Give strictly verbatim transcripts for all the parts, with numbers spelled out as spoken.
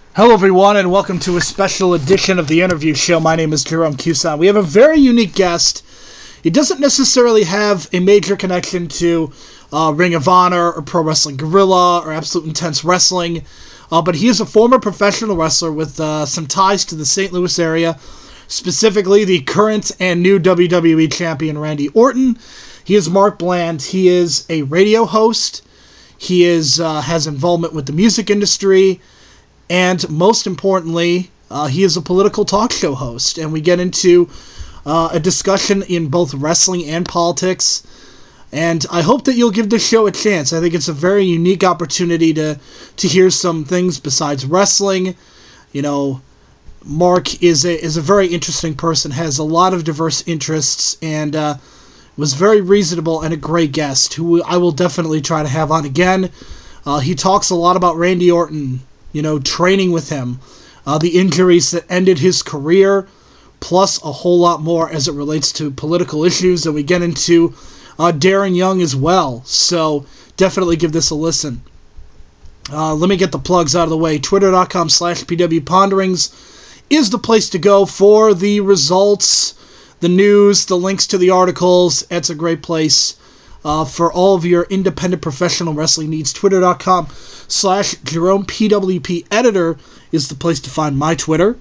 Hello, everyone, and welcome to a special edition of the interview show. My name is Jerome Cusan. We have a very unique guest. He doesn't necessarily have a major connection to uh, Ring of Honor or Pro Wrestling Guerrilla or Absolute Intense Wrestling, uh, but he is a former professional wrestler with uh, some ties to the Saint Louis area, specifically the current and new W W E champion Randy Orton. He is Mark Bland. He is a radio host. He is uh, has involvement with the music industry. And most importantly, uh, he is a political talk show host, and we get into uh, a discussion in both wrestling and politics. And I hope that you'll give this show a chance. I think it's a very unique opportunity to to hear some things besides wrestling. You know, Mark is a is a very interesting person, has a lot of diverse interests, and uh, was very reasonable and a great guest who I will definitely try to have on again. Uh, he talks a lot about Randy Orton, you know, training with him, uh, the injuries that ended his career, plus a whole lot more as it relates to political issues. And we get into uh, Darren Young as well. So definitely give this a listen. Uh, let me get the plugs out of the way. Twitter.com slash PW Ponderings is the place to go for the results, the news, the links to the articles. It's a great place uh, for all of your independent professional wrestling needs. Twitter.com slash Jerome PWP Editor is the place to find my Twitter.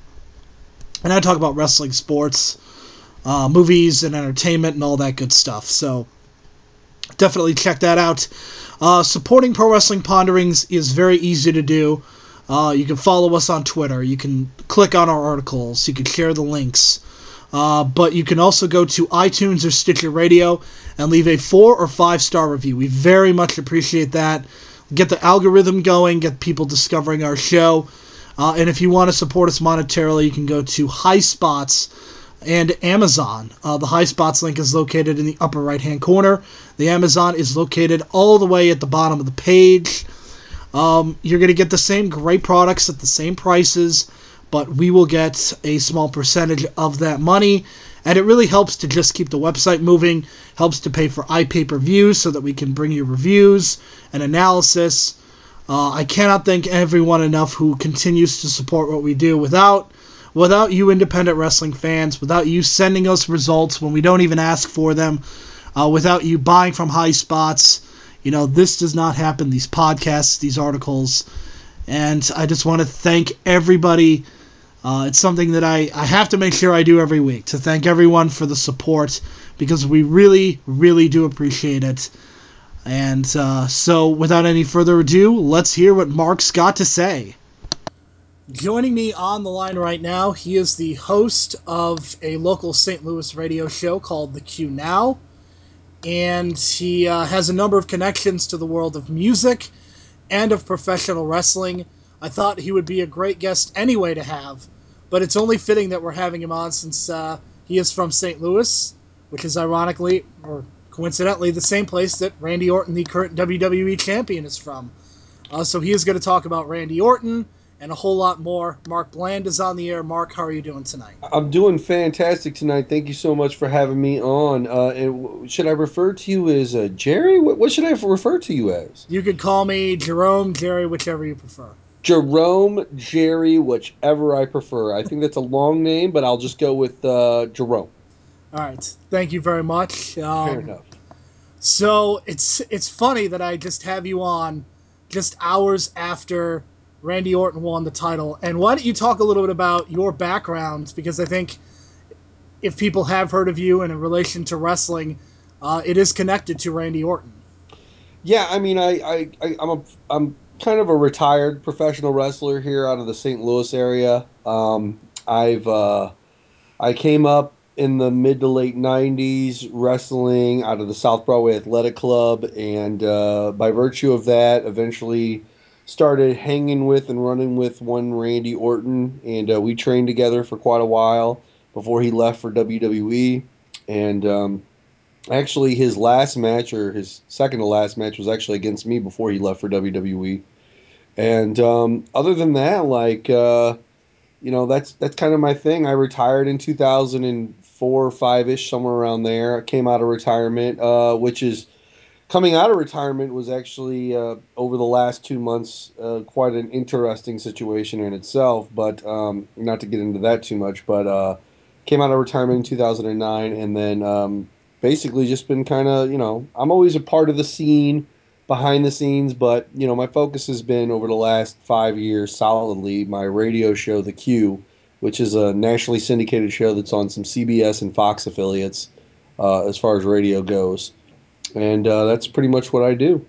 And I talk about wrestling, sports, uh, movies, and entertainment, and all that good stuff. So definitely check that out. Uh, supporting Pro Wrestling Ponderings is very easy to do. Uh, you can follow us on Twitter. You can click on our articles. You can share the links. Uh, but you can also go to iTunes or Stitcher Radio and leave a four or five star review. We very much appreciate that. Get the algorithm going, get people discovering our show. Uh, and if you want to support us monetarily, you can go to High Spots and Amazon. Uh, the High Spots link is located in the upper right hand corner. The Amazon is located all the way at the bottom of the page. Um, you're going to get the same great products at the same prices, but we will get a small percentage of that money. And it really helps to just keep the website moving, helps to pay for iPay-per-view so that we can bring you reviews and analysis. Uh, I cannot thank everyone enough who continues to support what we do. Without without you independent wrestling fans, without you sending us results when we don't even ask for them, uh, without you buying from High Spots, you know, this does not happen. These podcasts, these articles, and I just want to thank everybody. Uh, it's something that I, I have to make sure I do every week, to thank everyone for the support, because we really, really do appreciate it. And uh, so, without any further ado, let's hear what Mark's got to say. Joining me on the line right now, he is the host of a local Saint Louis radio show called The Q Now, and he uh, has a number of connections to the world of music and of professional wrestling. I thought he would be a great guest anyway to have, but it's only fitting that we're having him on since uh, he is from Saint Louis, which is ironically, or coincidentally, the same place that Randy Orton, the current W W E champion, is from. Uh, so he is going to talk about Randy Orton and a whole lot more. Mark Bland is on the air. Mark, how are you doing tonight? I'm doing fantastic tonight. Thank you so much for having me on. Uh, and w- should I refer to you as uh, Jerry? What, what should I refer to you as? You could call me Jerome, Jerry, whichever you prefer. Jerome, Jerry, whichever I prefer. I think that's a long name, but I'll just go with uh, Jerome. All right, thank you very much. Fair Um, enough. So it's it's funny that I just have you on just hours after Randy Orton won the title. And why don't you talk a little bit about your background? Because I think if people have heard of you and in relation to wrestling, uh, it is connected to Randy Orton. Yeah, I mean, I, I, I I'm a I'm kind of a retired professional wrestler here out of the Saint Louis area. Um, I've uh, I came up in the mid to late nineties wrestling out of the South Broadway Athletic Club, and uh, by virtue of that, eventually started hanging with and running with one Randy Orton, and uh, we trained together for quite a while before he left for W W E. And um, actually, his last match, or his second to last match, was actually against me before he left for W W E. And um, other than that, like. Uh, you know that's that's kind of my thing. I retired in two thousand four or five ish, somewhere around there. I came out of retirement, uh, which is Coming out of retirement was actually uh, over the last two months uh, quite an interesting situation in itself. But um, not to get into that too much, but uh, came out of retirement in two thousand nine, and then um, basically just been kind of you know I'm always a part of the scene behind the scenes, but you know my focus has been over the last five years solidly my radio show, The Q, which is a nationally syndicated show that's on some C B S and Fox affiliates uh, as far as radio goes, and uh, that's pretty much what I do.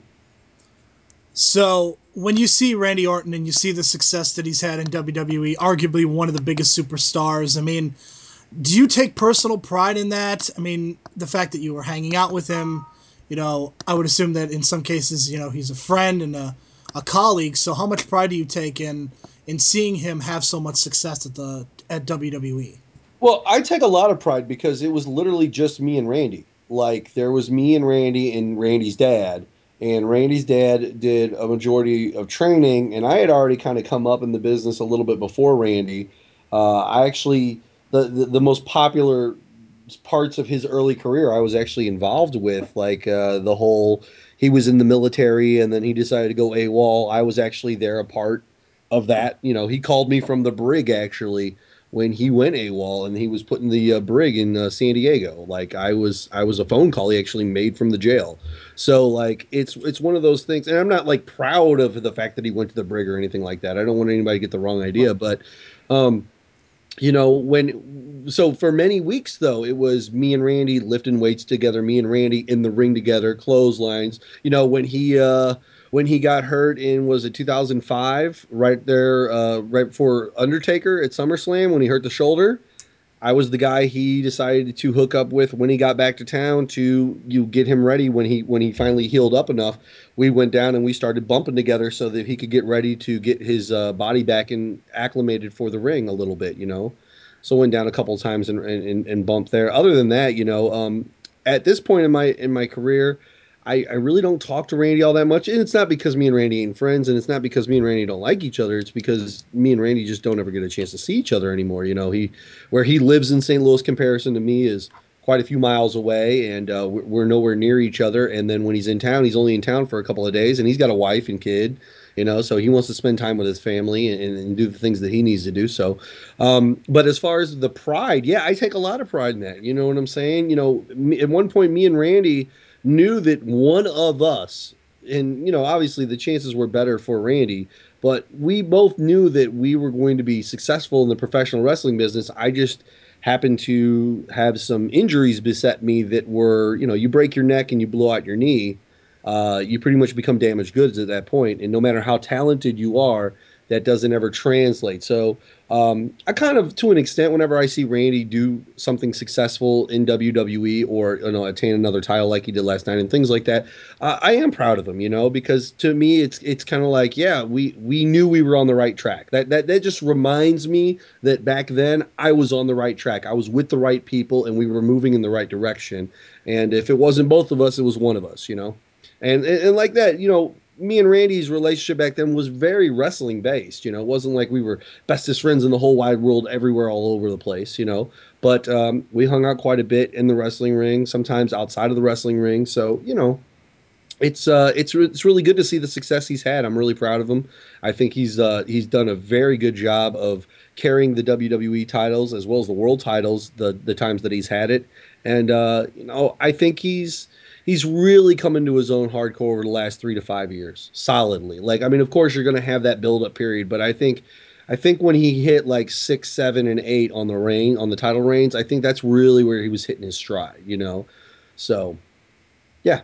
So when you see Randy Orton and you see the success that he's had in W W E, arguably one of the biggest superstars, I mean, do you take personal pride in that? I mean, the fact that you were hanging out with him, you know, I would assume that in some cases, you know, he's a friend and a, a colleague. So how much pride do you take in in seeing him have so much success at the at W W E? Well, I take a lot of pride because it was literally just me and Randy. Like there was me and Randy and Randy's dad, and Randy's dad did a majority of training, and I had already kind of come up in the business a little bit before Randy. Uh, I actually the, the the most popular parts of his early career I was actually involved with, like uh, the whole he was in the military and then he decided to go AWOL. I was actually there a part of that. You know, he called me from the brig actually when he went AWOL and he was putting the uh, brig in uh, San Diego. Like I was, I was a phone call he actually made from the jail. So like it's it's one of those things, and I'm not like proud of the fact that he went to the brig or anything like that. I don't want anybody to get the wrong idea, Right. but um, you know when so for many weeks though it was me and Randy lifting weights together, me and Randy in the ring together, clotheslines. You know when he uh when he got hurt in, was it two thousand five, right there uh right before Undertaker at SummerSlam when he hurt the shoulder. I was the guy he decided to hook up with when he got back to town to you get him ready when he when he finally healed up enough. We went down and we started bumping together so that he could get ready to get his uh, body back and acclimated for the ring a little bit, you know. So went down a couple of times and, and and bumped there. Other than that, you know, um, at this point in my in my career, I, I really don't talk to Randy all that much. And it's not because me and Randy ain't friends, and it's not because me and Randy don't like each other. It's because me and Randy just don't ever get a chance to see each other anymore. You know, he where he lives in Saint Louis comparison to me is quite a few miles away, and uh, we're nowhere near each other. And then when he's in town, he's only in town for a couple of days, and he's got a wife and kid, you know, so he wants to spend time with his family and, and do the things that he needs to do. So, um, but as far as the pride, yeah, I take a lot of pride in that. You know what I'm saying? You know, me, at one point, me and Randy knew that one of us, and you know, obviously the chances were better for Randy, but we both knew that we were going to be successful in the professional wrestling business. I just happened to have some injuries beset me that were, you know, you break your neck and you blow out your knee, uh, you pretty much become damaged goods at that point. And no matter how talented you are, that doesn't ever translate. So um, I kind of, to an extent, whenever I see Randy do something successful in W W E or you know attain another title like he did last night and things like that, uh, I am proud of him. You know, because to me, it's it's kind of like, yeah, we we knew we were on the right track. That that that just reminds me that back then I was on the right track. I was with the right people, and we were moving in the right direction. And if it wasn't both of us, it was one of us. You know, and and, and like that, you know, me and Randy's relationship back then was very wrestling based. You know, it wasn't like we were bestest friends in the whole wide world, everywhere, all over the place. You know, but um, we hung out quite a bit in the wrestling ring, sometimes outside of the wrestling ring. So you know, it's uh, it's it's really good to see the success he's had. I'm really proud of him. I think he's uh, he's done a very good job of carrying the W W E titles as well as the world titles the the times that he's had it. And uh, you know, I think he's he's really come into his own hardcore over the last three to five years, solidly. Like, I mean, of course, you're going to have that build up period, but I think. I think when he hit like six, seven, and eight on the reign on the title reigns, I think that's really where he was hitting his stride. You know, so yeah,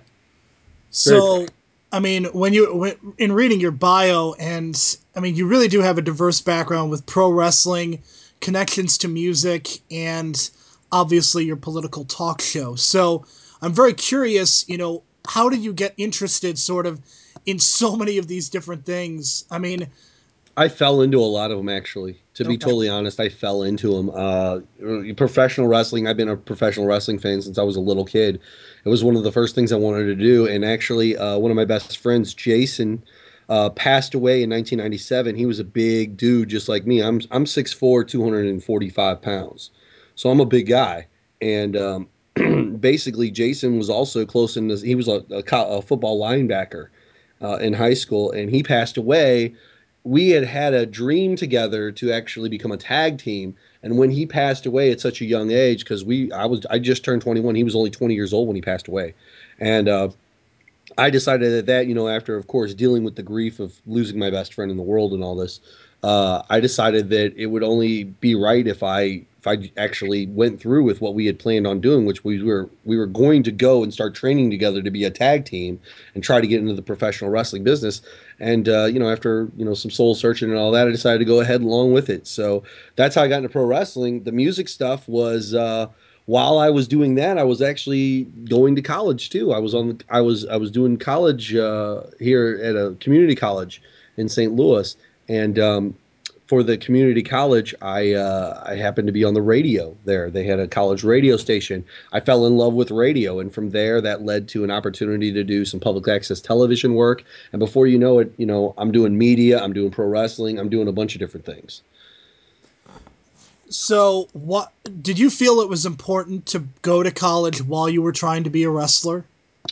very So, proud. I mean, when you when, in reading your bio, and I mean, you really do have a diverse background with pro wrestling, connections to music, and obviously your political talk show. So, I'm very curious. You know, how did you get interested, sort of, in so many of these different things? I mean, I fell into a lot of them actually. To be okay, totally honest, I fell into them. Uh, professional wrestling. I've been a professional wrestling fan since I was a little kid. It was one of the first things I wanted to do. And actually, uh, one of my best friends, Jason, uh, passed away in nineteen ninety-seven. He was a big dude, just like me. I'm I'm six foot four, two hundred forty-five pounds, so I'm a big guy. And um, basically Jason was also close in this. He was a, a, a football linebacker uh, in high school, and he passed away. We had had a dream together to actually become a tag team, and when he passed away at such a young age, because we I was I just turned twenty-one, he was only twenty years old when he passed away, and uh, I decided that that you know after of course dealing with the grief of losing my best friend in the world and all this, uh, I decided that it would only be right if I if I actually went through with what we had planned on doing, which we were we were going to go and start training together to be a tag team and try to get into the professional wrestling business. And uh, you know after you know some soul searching and all that, I decided to go ahead along with it. So that's how I got into pro wrestling. The music stuff was. Uh, while I was doing that, I was actually going to college too. I was on the, I was I was doing college uh, here at a community college in Saint Louis, and um, for the community college, I uh, I happened to be on the radio there. They had a college radio station. I fell in love with radio, and from there, that led to an opportunity to do some public access television work. And before you know it, you know I'm doing media, I'm doing pro wrestling, I'm doing a bunch of different things. So, what did you feel it was important to go to college while you were trying to be a wrestler?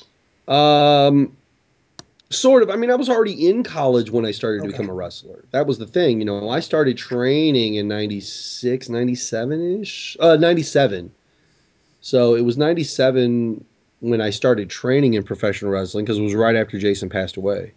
Um, Sort of. I mean, I was already in college when I started to become Okay. a wrestler. That was the thing. You know, I started training in ninety six, ninety seven ish, uh, ninety-seven. So it was ninety-seven when I started training in professional wrestling because it was right after Jason passed away.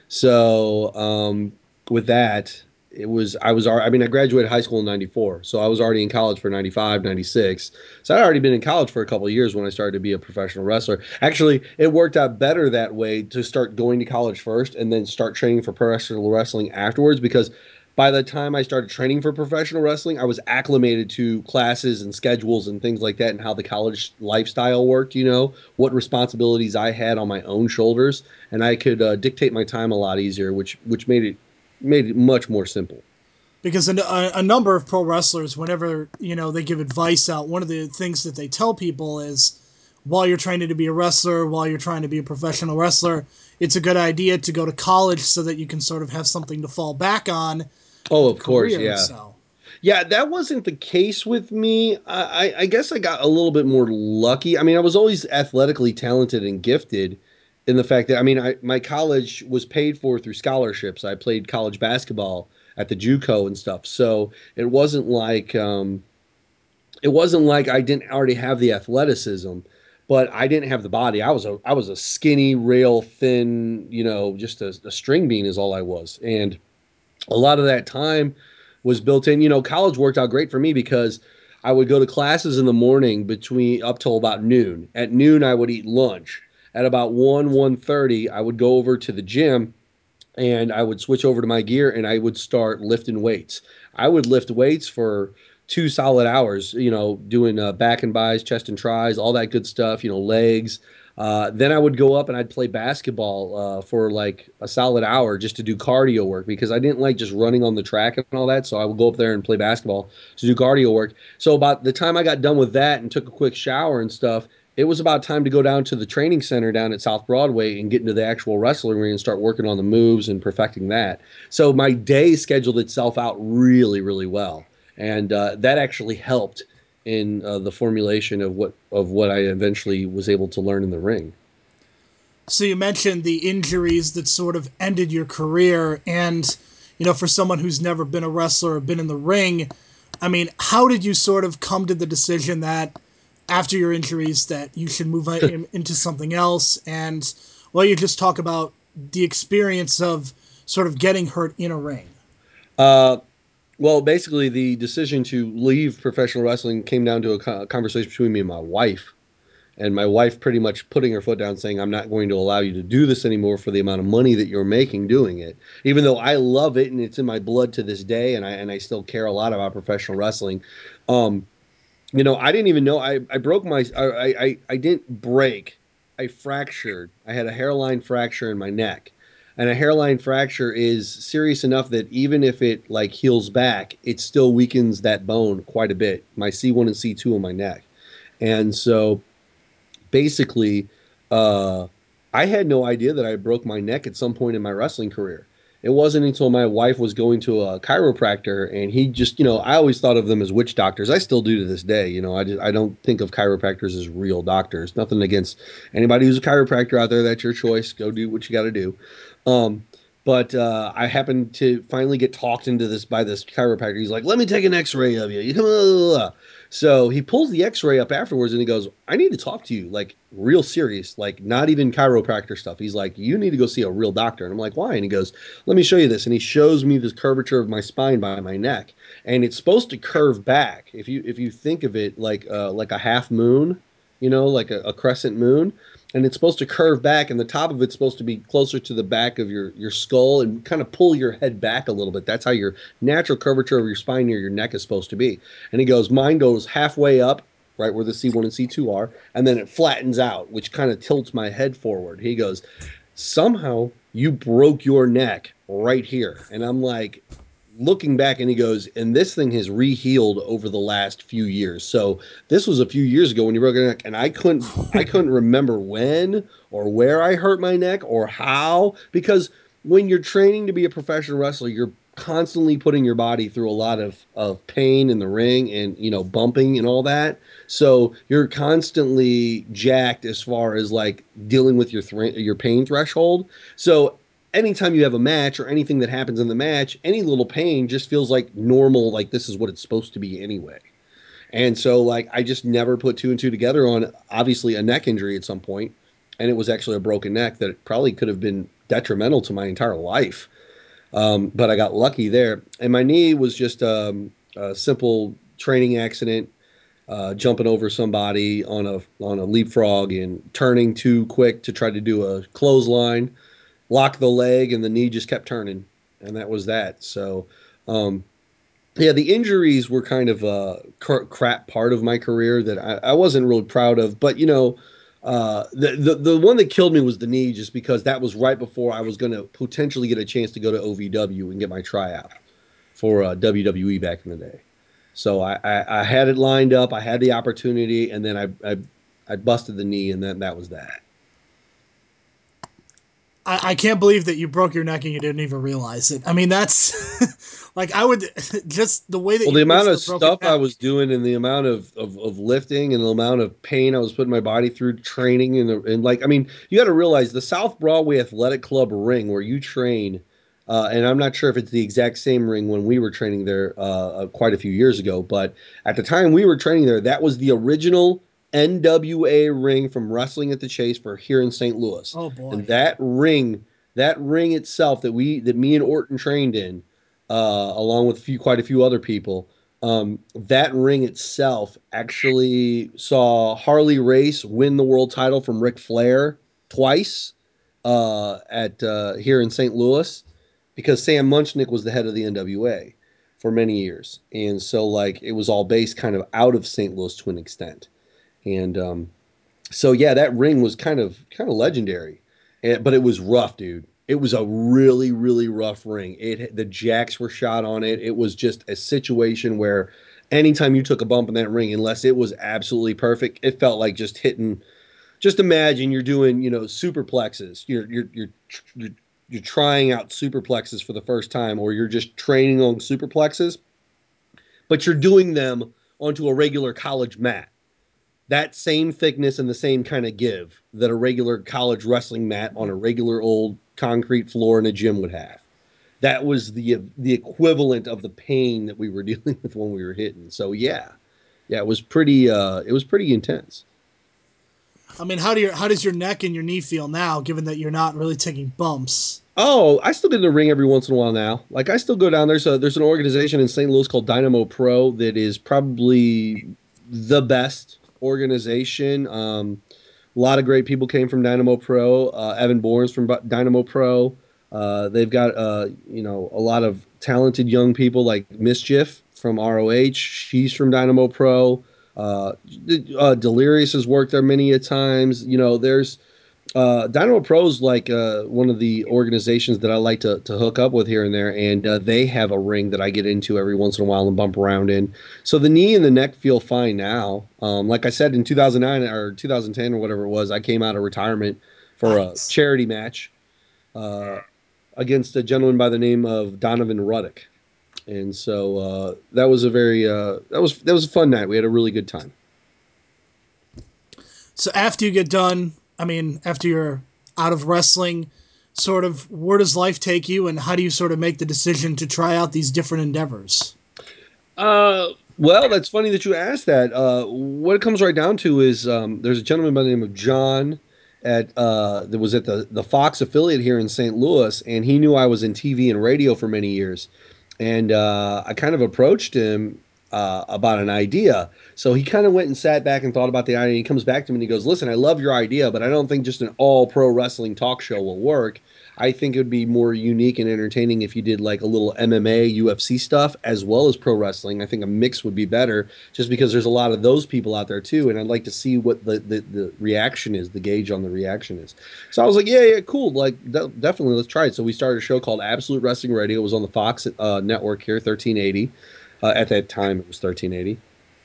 So um, with that, it was I was I mean I graduated high school in 'ninety-four, so I was already in college for 'ninety-five, 'ninety-six. So I'd already been in college for a couple of years when I started to be a professional wrestler. Actually, it worked out better that way to start going to college first and then start training for professional wrestling afterwards because by the time I started training for professional wrestling, I was acclimated to classes and schedules and things like that and how the college lifestyle worked, you know, what responsibilities I had on my own shoulders and I could uh, dictate my time a lot easier, which which made it made it much more simple. Because a, a, a number of pro wrestlers, whenever you know they give advice out, one of the things that they tell people is, while you're training to be a wrestler, while you're trying to be a professional wrestler, it's a good idea to go to college so that you can sort of have something to fall back on Oh, with a of course, career. yeah. So, Yeah, that wasn't the case with me. I, I, I guess I got a little bit more lucky. I mean, I was always athletically talented and gifted in the fact that, I mean, I, my college was paid for through scholarships. I played college basketball at the JUCO and stuff. So it wasn't like, um, it wasn't like I didn't already have the athleticism, but I didn't have the body. I was a, I was a skinny, rail, thin, you know, just a, a string bean is all I was. And a lot of that time was built in. You know, college worked out great for me because I would go to classes in the morning between up till about noon. At noon, I would eat lunch. At about one, one thirty, I would go over to the gym and I would switch over to my gear and I would start lifting weights. I would lift weights for two solid hours, you know, doing uh, back and buys, chest and tries, all that good stuff, you know, legs. Uh, then I would go up and I'd play basketball uh, for like a solid hour just to do cardio work because I didn't like just running on the track and all that. So I would go up there and play basketball to do cardio work. So about the time I got done with that and took a quick shower and stuff, it was about time to go down to the training center down at South Broadway and get into the actual wrestling ring and start working on the moves and perfecting that. So my day scheduled itself out really, really well, and uh, that actually helped in uh, the formulation of what of what I eventually was able to learn in the ring. so you mentioned the injuries that sort of ended your career, and you know, for someone who's never been a wrestler or been in the ring, I mean, how did you sort of come to the decision that after your injuries that you should move into something else? And well, you just talk about the experience of sort of getting hurt in a ring. Uh, well, basically, the decision to leave professional wrestling came down to a, co- a conversation between me and my wife. And my wife pretty much putting her foot down saying, I'm not going to allow you to do this anymore for the amount of money that you're making doing it. Even though I love it and it's in my blood to this day and I and I still care a lot about professional wrestling. Um, you know, I didn't even know I, I broke my I, I I didn't break. I fractured. I had a hairline fracture in my neck. And a hairline fracture is serious enough that even if it like heals back, it still weakens that bone quite a bit. My C one and C two on my neck. And so basically, uh, I had no idea that I broke my neck at some point in my wrestling career. it wasn't until my wife was going to a chiropractor and he just, you know, I always thought of them as witch doctors. I still do to this day. You know, I just, I don't think of chiropractors as real doctors. Nothing against anybody who's a chiropractor out there. That's your choice. Go do what you got to do. Um, but uh, I happened to finally get talked into this by this chiropractor. He's like, "Let me take an X-ray of you." You come, so he pulls the X-ray up afterwards, and he goes, "I need to talk to you, like real serious, like not even chiropractor stuff." He's like, "You need to go see a real doctor." And I'm like, "Why?" And he goes, "Let me show you this." And he shows me this curvature of my spine by my neck, and it's supposed to curve back. If you if you think of it like uh, like a half moon, you know, like a, a crescent moon, and it's supposed to curve back, and the top of it's supposed to be closer to the back of your your skull and kind of pull your head back a little bit. That's how your natural curvature of your spine near your neck is supposed to be. And he goes, "Mine goes halfway up, right where the C one and C two are, and then it flattens out, which kind of tilts my head forward." He goes, "Somehow you broke your neck right here." And I'm like, looking back, and he goes, "And this thing has rehealed over the last few years. So this was a few years ago when you broke your neck." And I couldn't I couldn't remember when or where I hurt my neck or how, because when you're training to be a professional wrestler, you're constantly putting your body through a lot of, of pain in the ring and, you know, bumping and all that. So you're constantly jacked as far as like dealing with your th- your pain threshold. So anytime you have a match or anything that happens in the match, any little pain just feels like normal, like this is what it's supposed to be anyway. And so like I just never put two and two together on obviously a neck injury at some point, and it was actually a broken neck that probably could have been detrimental to my entire life. Um, but I got lucky there, and my knee was just um, a simple training accident, uh, jumping over somebody on a on a leapfrog and turning too quick to try to do a clothesline, locked the leg, and the knee just kept turning, and that was that. So, um, yeah, the injuries were kind of a cr- crap part of my career that I, I wasn't really proud of. But you know, uh, the, the the one that killed me was the knee, just because that was right before I was going to potentially get a chance to go to O V W and get my tryout for uh, W W E back in the day. So I, I, I had it lined up, I had the opportunity, and then I I, I busted the knee, and then that was that. I, I can't believe that you broke your neck and you didn't even realize it. I mean, that's like I would just the way that Well, you the amount mentioned of the broken stuff I neck. was doing and the amount of, of, of lifting and the amount of pain I was putting my body through training and, the, and like, I mean, you got to realize the South Broadway Athletic Club ring where you train, uh, and I'm not sure if it's the exact same ring when we were training there uh, uh, quite a few years ago, but at the time we were training there, that was the original N W A ring from Wrestling at the Chase for here in Saint Louis. Oh And boy. that ring, that ring itself that we, that me and Orton trained in, uh, along with a few, quite a few other people. Um, that ring itself actually saw Harley Race win the world title from Ric Flair twice uh, at uh, here in Saint Louis, because Sam Munchnick was the head of the N W A for many years, and so like it was all based kind of out of Saint Louis to an extent, and um, so yeah, that ring was kind of kind of legendary, and, but it was rough, dude. It was a really really rough ring. It the jacks were shot on it. It was just a situation where anytime you took a bump in that ring, unless it was absolutely perfect, it felt like just hitting. Just imagine you're doing you know superplexes. You're you're you're you're, you're trying out superplexes for the first time, or you're just training on superplexes, but you're doing them onto a regular college mat, that same thickness and the same kind of give that a regular college wrestling mat on a regular old concrete floor in a gym would have. That was the the equivalent of the pain that we were dealing with when we were hitting. So yeah, yeah, it was pretty uh, it was pretty intense. I mean, how do your how does your neck and your knee feel now, given that you're not really taking bumps? Oh, I still get in the ring every once in a while now. Like I still go down there. So there's an organization in Saint Louis called Dynamo Pro that is probably the best organization. Um, A lot of great people came from Dynamo Pro. Uh, Evan Bourne's from Dynamo Pro. Uh, they've got uh, you know a lot of talented young people like Mischief from R O H. She's from Dynamo Pro. Uh, uh, Delirious has worked there many a times. You know, there's uh, Dynamo Pro's like uh, one of the organizations that I like to, to hook up with here and there, and uh, they have a ring that I get into every once in a while and bump around in. So the knee and the neck feel fine now. Um, like I said, in two thousand nine or two thousand ten or whatever it was, I came out of retirement for a Nice. charity match. Uh, against a gentleman by the name of Donovan Ruddock. And so uh, that was a very uh, that was that was a fun night. We had a really good time. So after you get done, I mean, after you're out of wrestling, sort of where does life take you, and how do you sort of make the decision to try out these different endeavors? Uh, well, that's funny that you asked that. Uh, what it comes right down to is um, there's a gentleman by the name of John at uh, that was at the the Fox affiliate here in Saint Louis, and he knew I was in T V and radio for many years, and uh, I kind of approached him uh, about an idea. So he kind of went and sat back and thought about the idea. And he comes back to me and he goes, "Listen, I love your idea, but I don't think just an all pro wrestling talk show will work. I think it would be more unique and entertaining if you did like a little M M A, U F C stuff as well as pro wrestling. I think a mix would be better just because there's a lot of those people out there too. And I'd like to see what the, the, the reaction is, the gauge on the reaction is." So I was like, yeah, yeah, cool. Like, de- definitely, let's try it. So we started a show called Absolute Wrestling Radio. It was on the Fox uh, network here, thirteen eighty. Uh, at that time, it was thirteen eighty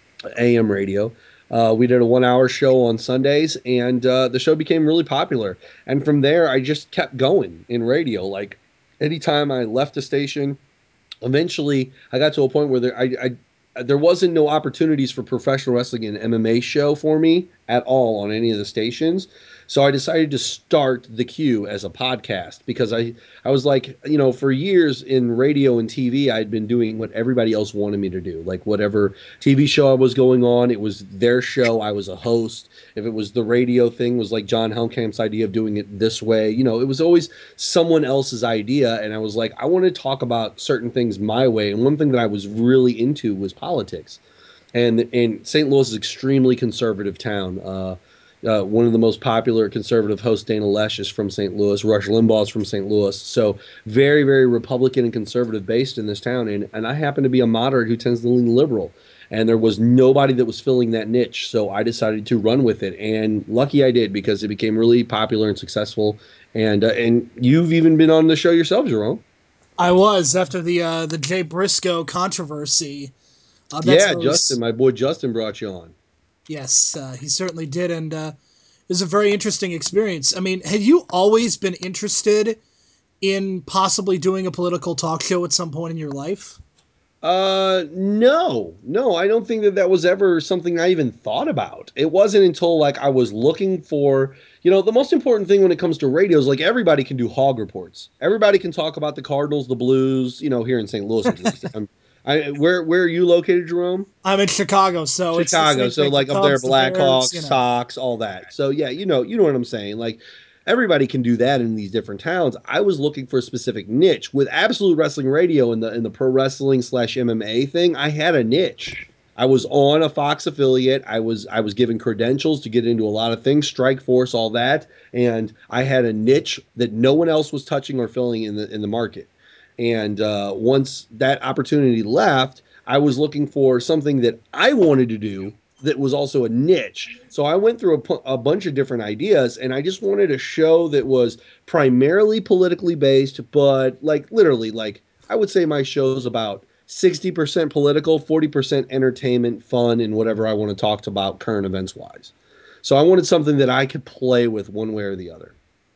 A M radio. Uh, we did a one hour show on Sundays, and uh, the show became really popular. And from there, I just kept going in radio. Like, anytime I left a station, eventually I got to a point where there, I, I, there wasn't no opportunities for professional wrestling and M M A show for me at all on any of the stations. So I decided to start the Q as a podcast because I, I was like, you know, for years in radio and T V, I'd been doing what everybody else wanted me to do. Like whatever T V show I was going on, it was their show. I was a host. If it was the radio thing, it was like John Helmkamp's idea of doing it this way. You know, it was always someone else's idea. And I was like, I want to talk about certain things my way. And one thing that I was really into was politics. And and Saint Louis is an extremely conservative town. Uh, uh, one of the most popular conservative hosts, Dana Loesch, is from Saint Louis. Rush Limbaugh is from Saint Louis. So very, very Republican and conservative based in this town. And, and I happen to be a moderate who tends to lean liberal. And there was nobody that was filling that niche. So I decided to run with it. And lucky I did because it became really popular and successful. And uh, and you've even been on the show yourself, Jerome. I was after the uh, the Jay Briscoe controversy. Uh, that's Yeah, really Justin, my boy Justin brought you on. yes, uh, he certainly did, and uh, it was a very interesting experience. I mean, had you always been interested in possibly doing a political talk show at some point in your life? Uh, no, no, I don't think that that was ever something I even thought about. It wasn't until like I was looking for, you know, the most important thing when it comes to radio is like everybody can do hog reports. Everybody can talk about the Cardinals, the Blues, you know, here in Saint Louis at least. I'm, I, where where are you located, Jerome? I'm in Chicago, so it's the Chicago. same So thing. The like up there, Cubs, the Bears, Blackhawks, you know. Sox, all that. So yeah, you know, you know what I'm saying. Like everybody can do that in these different towns. I was looking for a specific niche with Absolute Wrestling Radio and the in the pro wrestling slash M M A thing. I had a niche. I was on a Fox affiliate. I was I was given credentials to get into a lot of things, Strike Force, all that, and I had a niche that no one else was touching or filling in the in the market. And uh, once that opportunity left, I was looking for something that I wanted to do that was also a niche. So I went through a, a bunch of different ideas and I just wanted a show that was primarily politically based, but like literally, like I would say my show's about sixty percent political, forty percent entertainment, fun, and whatever I want to talk about current events wise. So I wanted something that I could play with one way or the other.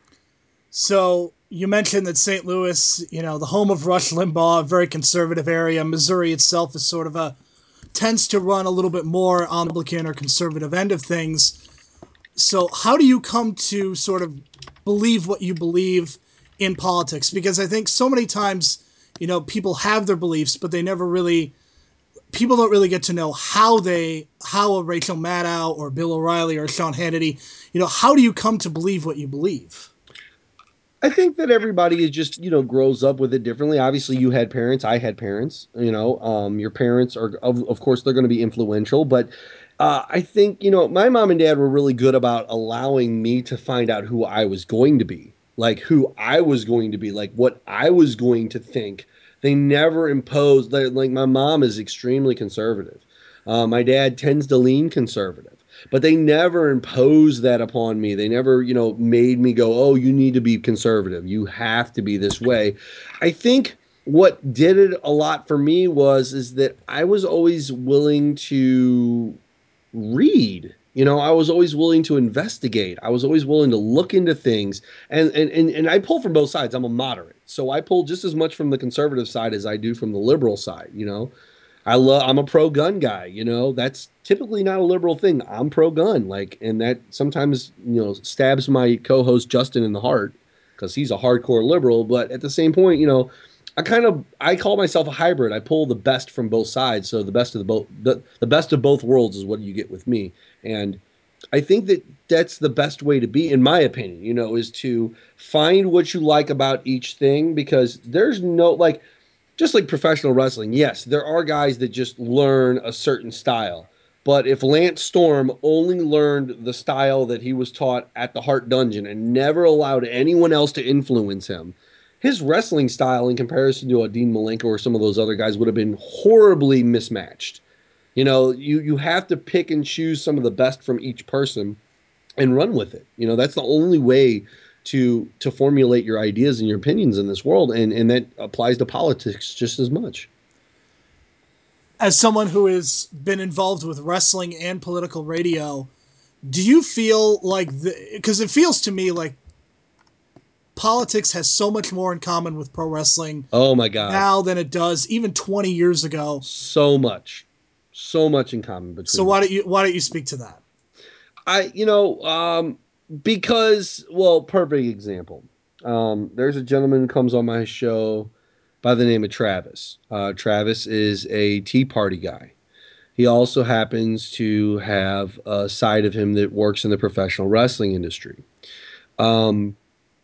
So you mentioned that Saint Louis, you know, the home of Rush Limbaugh, a very conservative area. Missouri itself is sort of a tends to run a little bit more on the Republican or conservative end of things. So how do you come to sort of believe what you believe in politics? Because I think so many times, you know, people have their beliefs, but they never really people don't really get to know how they how a Rachel Maddow or Bill O'Reilly or Sean Hannity, you know, how do you come to believe what you believe? I think that everybody is just, you know, grows up with it differently. Obviously, you had parents, I had parents, you know, um, your parents are, of, of course, they're going to be influential. But uh, I think, you know, my mom and dad were really good about allowing me to find out who I was going to be, like who I was going to be, like what I was going to think. They never imposed, like, like my mom is extremely conservative. Uh, my dad tends to lean conservative, but they never imposed that upon me. They never, you know, made me go, "Oh, you need to be conservative. You have to be this way." I think what did it a lot for me was is that I was always willing to read. You know, I was always willing to investigate. I was always willing to look into things. And and and, and I pull from both sides. I'm a moderate. So I pull just as much from the conservative side as I do from the liberal side, you know. I love I'm a pro gun guy, you know. That's typically not a liberal thing. I'm pro gun, like, and that sometimes, you know, stabs my co-host Justin in the heart because he's a hardcore liberal, but at the same point, you know, I kind of I call myself a hybrid. I pull the best from both sides. So the best of the both the, the best of both worlds is what you get with me. And I think that that's the best way to be, in my opinion, you know, is to find what you like about each thing because there's no like just like professional wrestling, yes, there are guys that just learn a certain style. But if Lance Storm only learned the style that he was taught at the Heart Dungeon and never allowed anyone else to influence him, his wrestling style in comparison to a Dean Malenko or some of those other guys would have been horribly mismatched. You know, you you have to pick and choose some of the best from each person and run with it. You know, that's the only way to to formulate your ideas and your opinions in this world, and and that applies to politics just as much. As someone who has been involved with wrestling and political radio, do you feel like because it feels to me like politics has so much more in common with pro wrestling Oh my God, now than it does even twenty years ago. so much, so much in common So between the why two. don't you why don't you speak to that? I, you know, um, because well, perfect example. Um, there's a gentleman who comes on my show by the name of Travis. Uh, Travis is a Tea Party guy. He also happens to have a side of him that works in the professional wrestling industry. Um,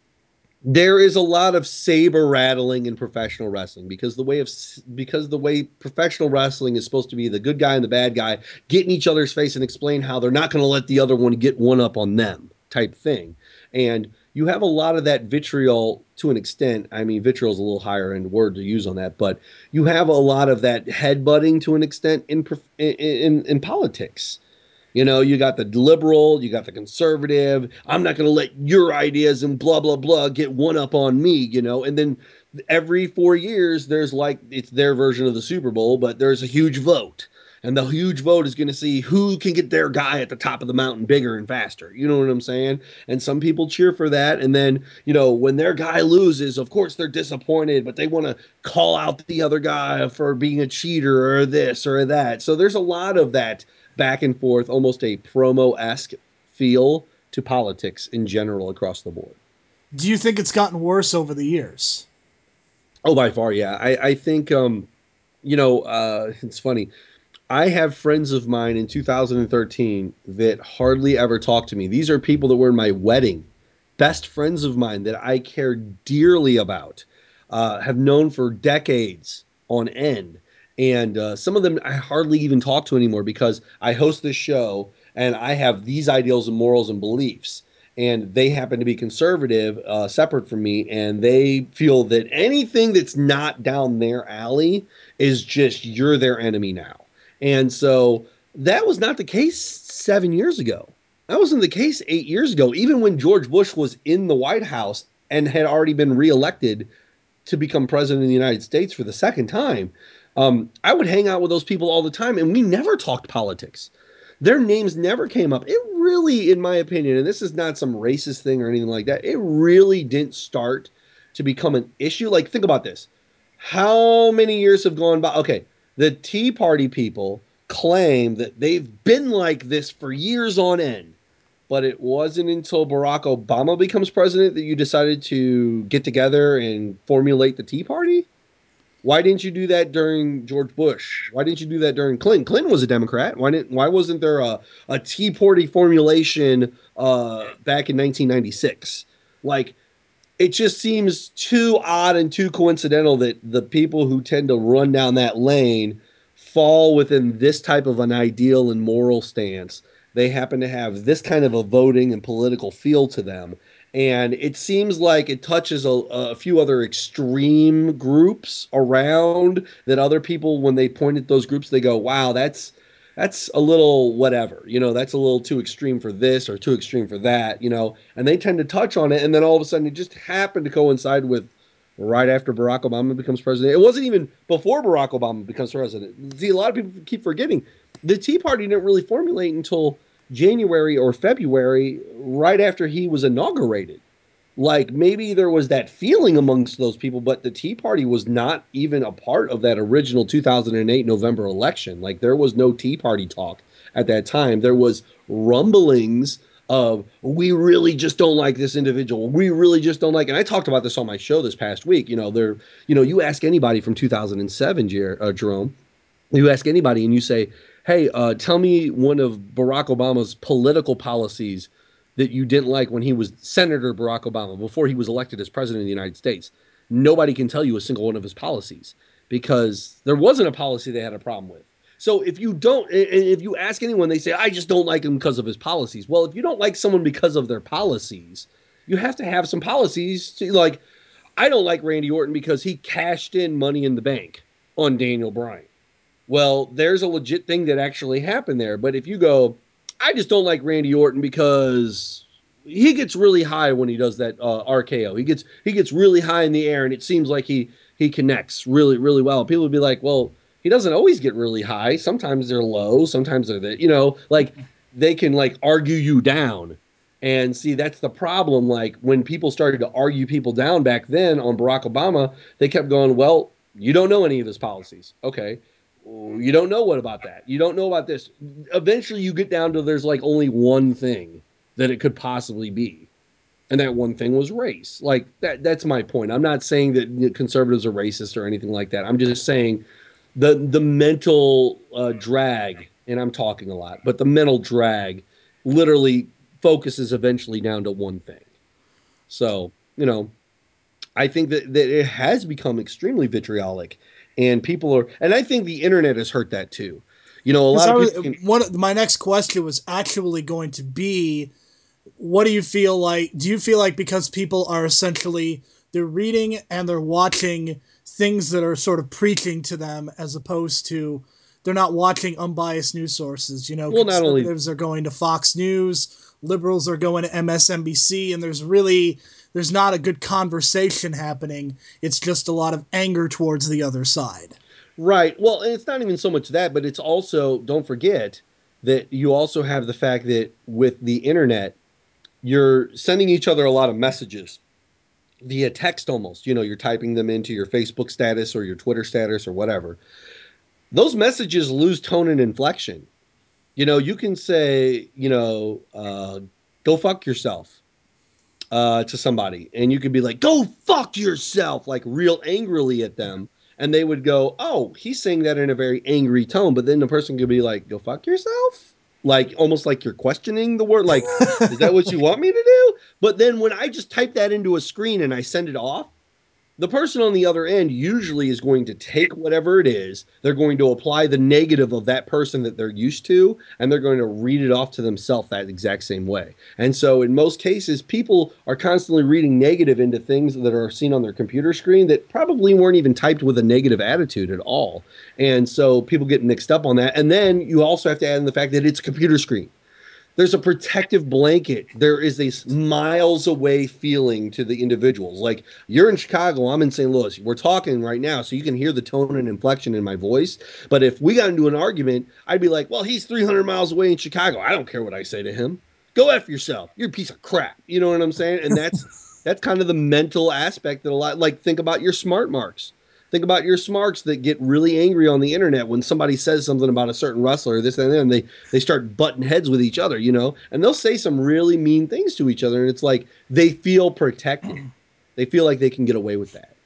there is a lot of saber rattling in professional wrestling because the way of because the way professional wrestling is supposed to be the good guy and the bad guy get in each other's face and explain how they're not going to let the other one get one up on them type thing. And you have a lot of that vitriol to an extent. I mean, vitriol is a little higher end word to use on that, but you have a lot of that headbutting to an extent in in, in, in politics. You know, you got the liberal, you got the conservative. I'm not going to let your ideas and blah, blah, blah get one up on me, you know. And then every four years, there's like, it's their version of the Super Bowl, but there's a huge vote. And the huge vote is going to see who can get their guy at the top of the mountain bigger and faster. You know what I'm saying? And some people cheer for that. And then, you know, when their guy loses, of course they're disappointed, but they want to call out the other guy for being a cheater or this or that. So there's a lot of that back and forth, almost a promo esque feel to politics in general across the board. Do you think it's gotten worse over the years? Oh, by far, yeah. I, I think, um, you know, uh, it's funny. I have friends of mine in two thousand thirteen that hardly ever talk to me. These are people that were in my wedding, best friends of mine that I care dearly about, uh, have known for decades on end. And uh, some of them I hardly even talk to anymore because I host this show and I have these ideals and morals and beliefs. And they happen to be conservative, uh, separate from me, and they feel that anything that's not down their alley is just you're their enemy now. And so that was not the case seven years ago. That wasn't the case eight years ago, even when George Bush was in the White House and had already been reelected to become president of the United States for the second time. Um, I would hang out with those people all the time, and we never talked politics. Their names never came up. It really, in my opinion, and this is not some racist thing or anything like that, it really didn't start to become an issue. Like, think about this. How many years have gone by? Okay, the Tea Party people claim that they've been like this for years on end, but it wasn't until Barack Obama becomes president that you decided to get together and formulate the Tea Party. Why didn't you do that during George Bush? Why didn't you do that during Clinton? Clinton was a Democrat. Why didn't? Why wasn't there a, a Tea Party formulation uh, back in nineteen ninety-six? Like, it just seems too odd and too coincidental that the people who tend to run down that lane fall within this type of an ideal and moral stance. They happen to have this kind of a voting and political feel to them. And it seems like it touches a, a few other extreme groups around that other people, when they point at those groups, they go, wow, that's that's a little whatever, you know, that's a little too extreme for this or too extreme for that, you know, and they tend to touch on it. And then all of a sudden it just happened to coincide with right after Barack Obama becomes president. It wasn't even before Barack Obama becomes president. See, a lot of people keep forgetting the Tea Party didn't really formulate until January or February, right after he was inaugurated. Like maybe there was that feeling amongst those people, but the Tea Party was not even a part of that original two thousand eight November election. Like there was no Tea Party talk at that time. There was rumblings of we really just don't like this individual. We really just don't like. And I talked about this on my show this past week. You know, there. You know, you ask anybody from two thousand seven, Jer- uh, Jerome. You ask anybody, and you say, "Hey, uh, tell me one of Barack Obama's political policies that you didn't like when he was Senator Barack Obama before he was elected as president of the United States." Nobody can tell you a single one of his policies because there wasn't a policy they had a problem with. So if you don't, if you ask anyone, they say, I just don't like him because of his policies. Well, if you don't like someone because of their policies, you have to have some policies to like, I don't like Randy Orton because he cashed in money in the bank on Daniel Bryan. Well, there's a legit thing that actually happened there. But if you go, I just don't like Randy Orton because he gets really high when he does that uh, R K O. He gets he gets really high in the air, and it seems like he he connects really really well. People would be like, well, he doesn't always get really high. Sometimes they're low. Sometimes they're the, you know like they can like argue you down. And see, that's the problem. Like when people started to argue people down back then on Barack Obama, they kept going, well, you don't know any of his policies. Okay. You don't know what about that. You don't know about this. Eventually, you get down to there's like only one thing that it could possibly be, and that one thing was race. Like that. That's my point. I'm not saying that conservatives are racist or anything like that. I'm just saying the the mental uh, drag, and I'm talking a lot, but the mental drag literally focuses eventually down to one thing. So you know, I think that, that it has become extremely vitriolic, and people are, and I think the internet has hurt that too. You know, a Because lot I of was people can, one. My next question was actually going to be, what do you feel like? Do you feel like because people are essentially they're reading and they're watching things that are sort of preaching to them as opposed to they're not watching unbiased news sources. You know, well, not only, conservatives are going to Fox News, liberals are going to M S N B C, and there's really there's not a good conversation happening. It's just a lot of anger towards the other side. right. Well, and it's not even so much that, but it's also, don't forget that you also have the fact that with the internet, you're sending each other a lot of messages via text almost. You know, you're typing them into your Facebook status or your Twitter status or whatever. Those messages lose tone and inflection. You know, you can say, you know, uh, go fuck yourself uh, to somebody, and you could be like, "Go fuck yourself," like real angrily at them, and they would go, "Oh, he's saying that in a very angry tone," but then the person could be like, "Go fuck yourself," like almost like you're questioning the word, like, "Is that what you want me to do?" But then when I just type that into a screen and I send it off, the person on the other end usually is going to take whatever it is, they're going to apply the negative of that person that they're used to, and they're going to read it off to themselves that exact same way. And so in most cases, people are constantly reading negative into things that are seen on their computer screen that probably weren't even typed with a negative attitude at all. And so people get mixed up on that. And then you also have to add in the fact that it's a computer screen. There's a protective blanket. There is a miles away feeling to the individuals. Like you're in Chicago, I'm in Saint Louis. We're talking right now, so you can hear the tone and inflection in my voice. But if we got into an argument, I'd be like, well, he's three hundred miles away in Chicago. I don't care what I say to him. Go F yourself. You're a piece of crap. You know what I'm saying? And that's that's kind of the mental aspect that a lot, like think about your smart marks. Think about your smarks that get really angry on the internet when somebody says something about a certain wrestler, this and that, and they they start butting heads with each other, you know, and they'll say some really mean things to each other, and it's like they feel protected. They feel like they can get away with that.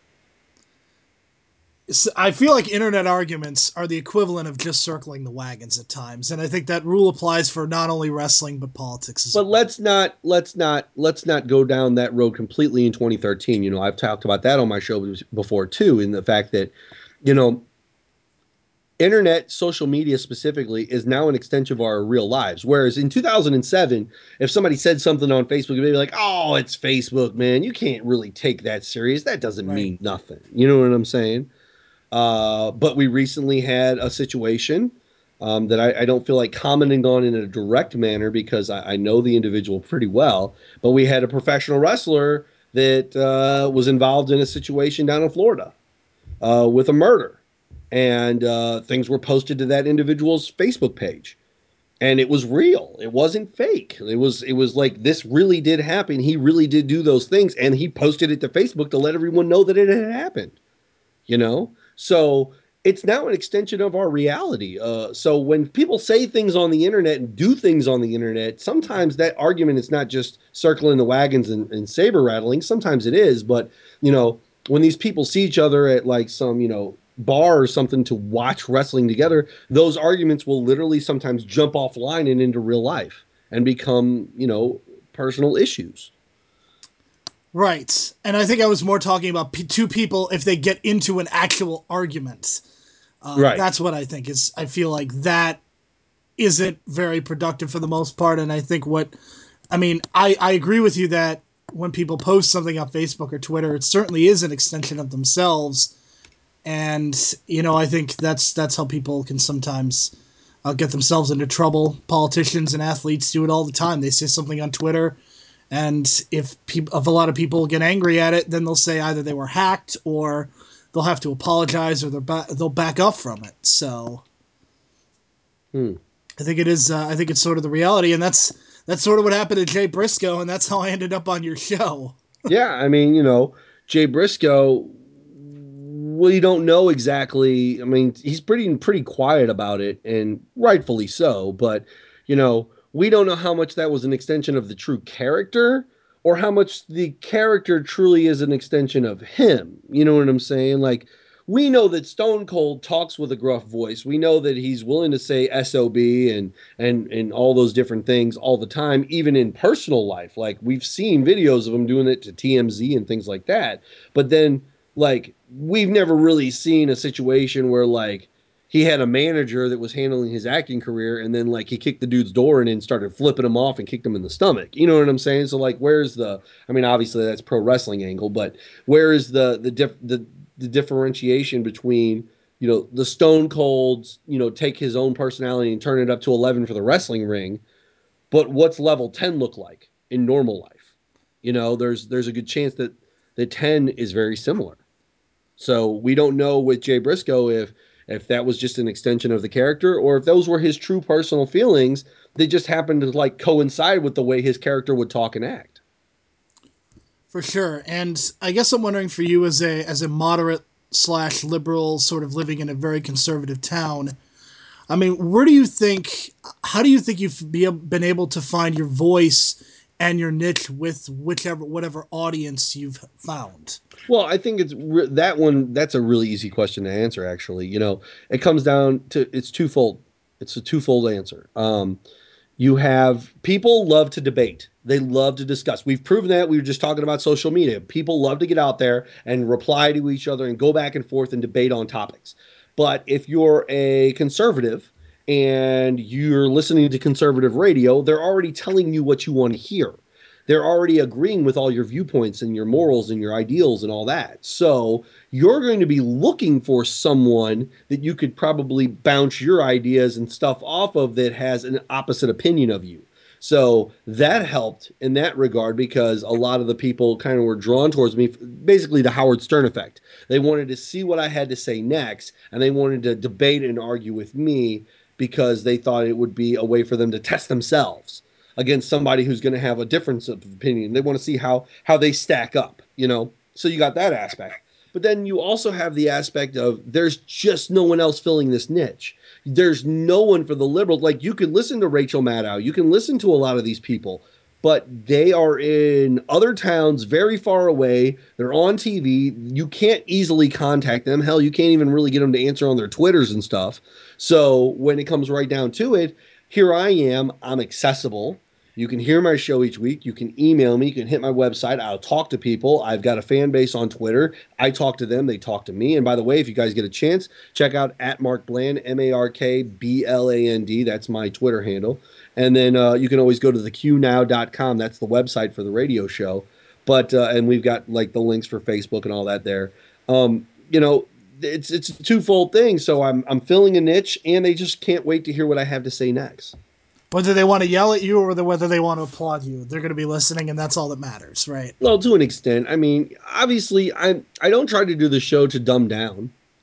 I feel like internet arguments are the equivalent of just circling the wagons at times, and I think that rule applies for not only wrestling but politics as But well. let's not let's not let's not go down that road completely in twenty thirteen. You know, I've talked about that on my show before too, in the fact that, you know, internet, social media specifically, is now an extension of our real lives. Whereas in two thousand seven, if somebody said something on Facebook, they'd be like, oh, it's Facebook, man. You can't really take that serious. That doesn't Right. mean nothing. You know what I'm saying? Uh, but we recently had a situation um, that I, I don't feel like commenting on in a direct manner because I, I know the individual pretty well. But we had a professional wrestler that uh, was involved in a situation down in Florida uh, with a murder, and uh, things were posted to that individual's Facebook page. and it was real. It wasn't fake. It was it was like this really did happen. He really did do those things, and he posted it to Facebook to let everyone know that it had happened. You know, so it's now an extension of our reality. Uh, so when people say things on the internet and do things on the internet, sometimes that argument is not just circling the wagons and, and saber rattling. Sometimes it is, but you know, when these people see each other at like some, you know, bar or something to watch wrestling together, those arguments will literally sometimes jump offline and into real life and become, you know, personal issues. Right. And I think I was more talking about p- two people if they get into an actual argument. Uh, Right. that's what I think is. I feel like that isn't very productive for the most part. And I think what, I mean, I, I agree with you that when people post something on Facebook or Twitter, it certainly is an extension of themselves. And, you know, I think that's, that's how people can sometimes uh, get themselves into trouble. Politicians and athletes do it all the time. They say something on Twitter, and if pe- if a lot of people get angry at it, then they'll say either they were hacked or they'll have to apologize or they'll ba- they'll back off from it. So Hmm. I think it is. Uh, I think it's sort of the reality, and that's that's sort of what happened to Jay Briscoe, and that's how I ended up on your show. Yeah, I mean, you know, Jay Briscoe, we don't know exactly. I mean, he's pretty pretty quiet about it, and rightfully so. But you know, we don't know how much that was an extension of the true character, or how much the character truly is an extension of him. You know what I'm saying? Like, we know that Stone Cold talks with a gruff voice. We know that he's willing to say S O B and and and all those different things all the time, even in personal life. Like, we've seen videos of him doing it to T M Z and things like that. But then, like, we've never really seen a situation where like he had a manager that was handling his acting career, and then like he kicked the dude's door and then started flipping him off and kicked him in the stomach. You know what I'm saying? So like, where's the? I mean, obviously that's pro wrestling angle, but where is the the diff, the the differentiation between, you know, the Stone Colds, you know, take his own personality and turn it up to eleven for the wrestling ring, but what's level ten look like in normal life? You know, there's there's a good chance that the ten is very similar. So we don't know with Jay Briscoe if if that was just an extension of the character or if those were his true personal feelings. They just happened to like coincide with the way his character would talk and act. For sure. And I guess I'm wondering for you as a as a moderate slash liberal sort of living in a very conservative town. I mean, where do you think? How do you think you've be, been able to find your voice and your niche with whichever whatever audience you've found? Well, I think it's re- that one. That's a really easy question to answer. Actually, you know, it comes down to it's twofold. It's a twofold answer. Um, You have people love to debate. They love to discuss. We've proven that. We were just talking about social media. People love to get out there and reply to each other and go back and forth and debate on topics. But if you're a conservative and you're listening to conservative radio, they're already telling you what you want to hear. They're already agreeing with all your viewpoints and your morals and your ideals and all that. So you're going to be looking for someone that you could probably bounce your ideas and stuff off of that has an opposite opinion of you. So that helped in that regard because a lot of the people kind of were drawn towards me, basically the Howard Stern effect. They wanted to see what I had to say next, and they wanted to debate and argue with me because they thought it would be a way for them to test themselves against somebody who's going to have a difference of opinion. They want to see how how they stack up, you know. So you got that aspect. But then you also have the aspect of there's just no one else filling this niche. There's no one for the liberals. Like, you can listen to Rachel Maddow, you can listen to a lot of these people, but they are in other towns very far away. They're on T V. You can't easily contact them. Hell, you can't even really get them to answer on their Twitters and stuff. So when it comes right down to it, here I am. I'm accessible. You can hear my show each week. You can email me. You can hit my website. I'll talk to people. I've got a fan base on Twitter. I talk to them. They talk to me. And by the way, if you guys get a chance, check out at Mark Bland, M A R K B L A N D. That's my Twitter handle. And then uh, you can always go to the q now dot com. That's the website for the radio show. But uh, and we've got like the links for Facebook and all that there. Um, you know, it's it's a twofold thing. So I'm I'm filling a niche, and they just can't wait to hear what I have to say next. Whether they want to yell at you or whether they want to applaud you, they're going to be listening, and that's all that matters, right? Well, to an extent. I mean, obviously, I I don't try to do the show to dumb down.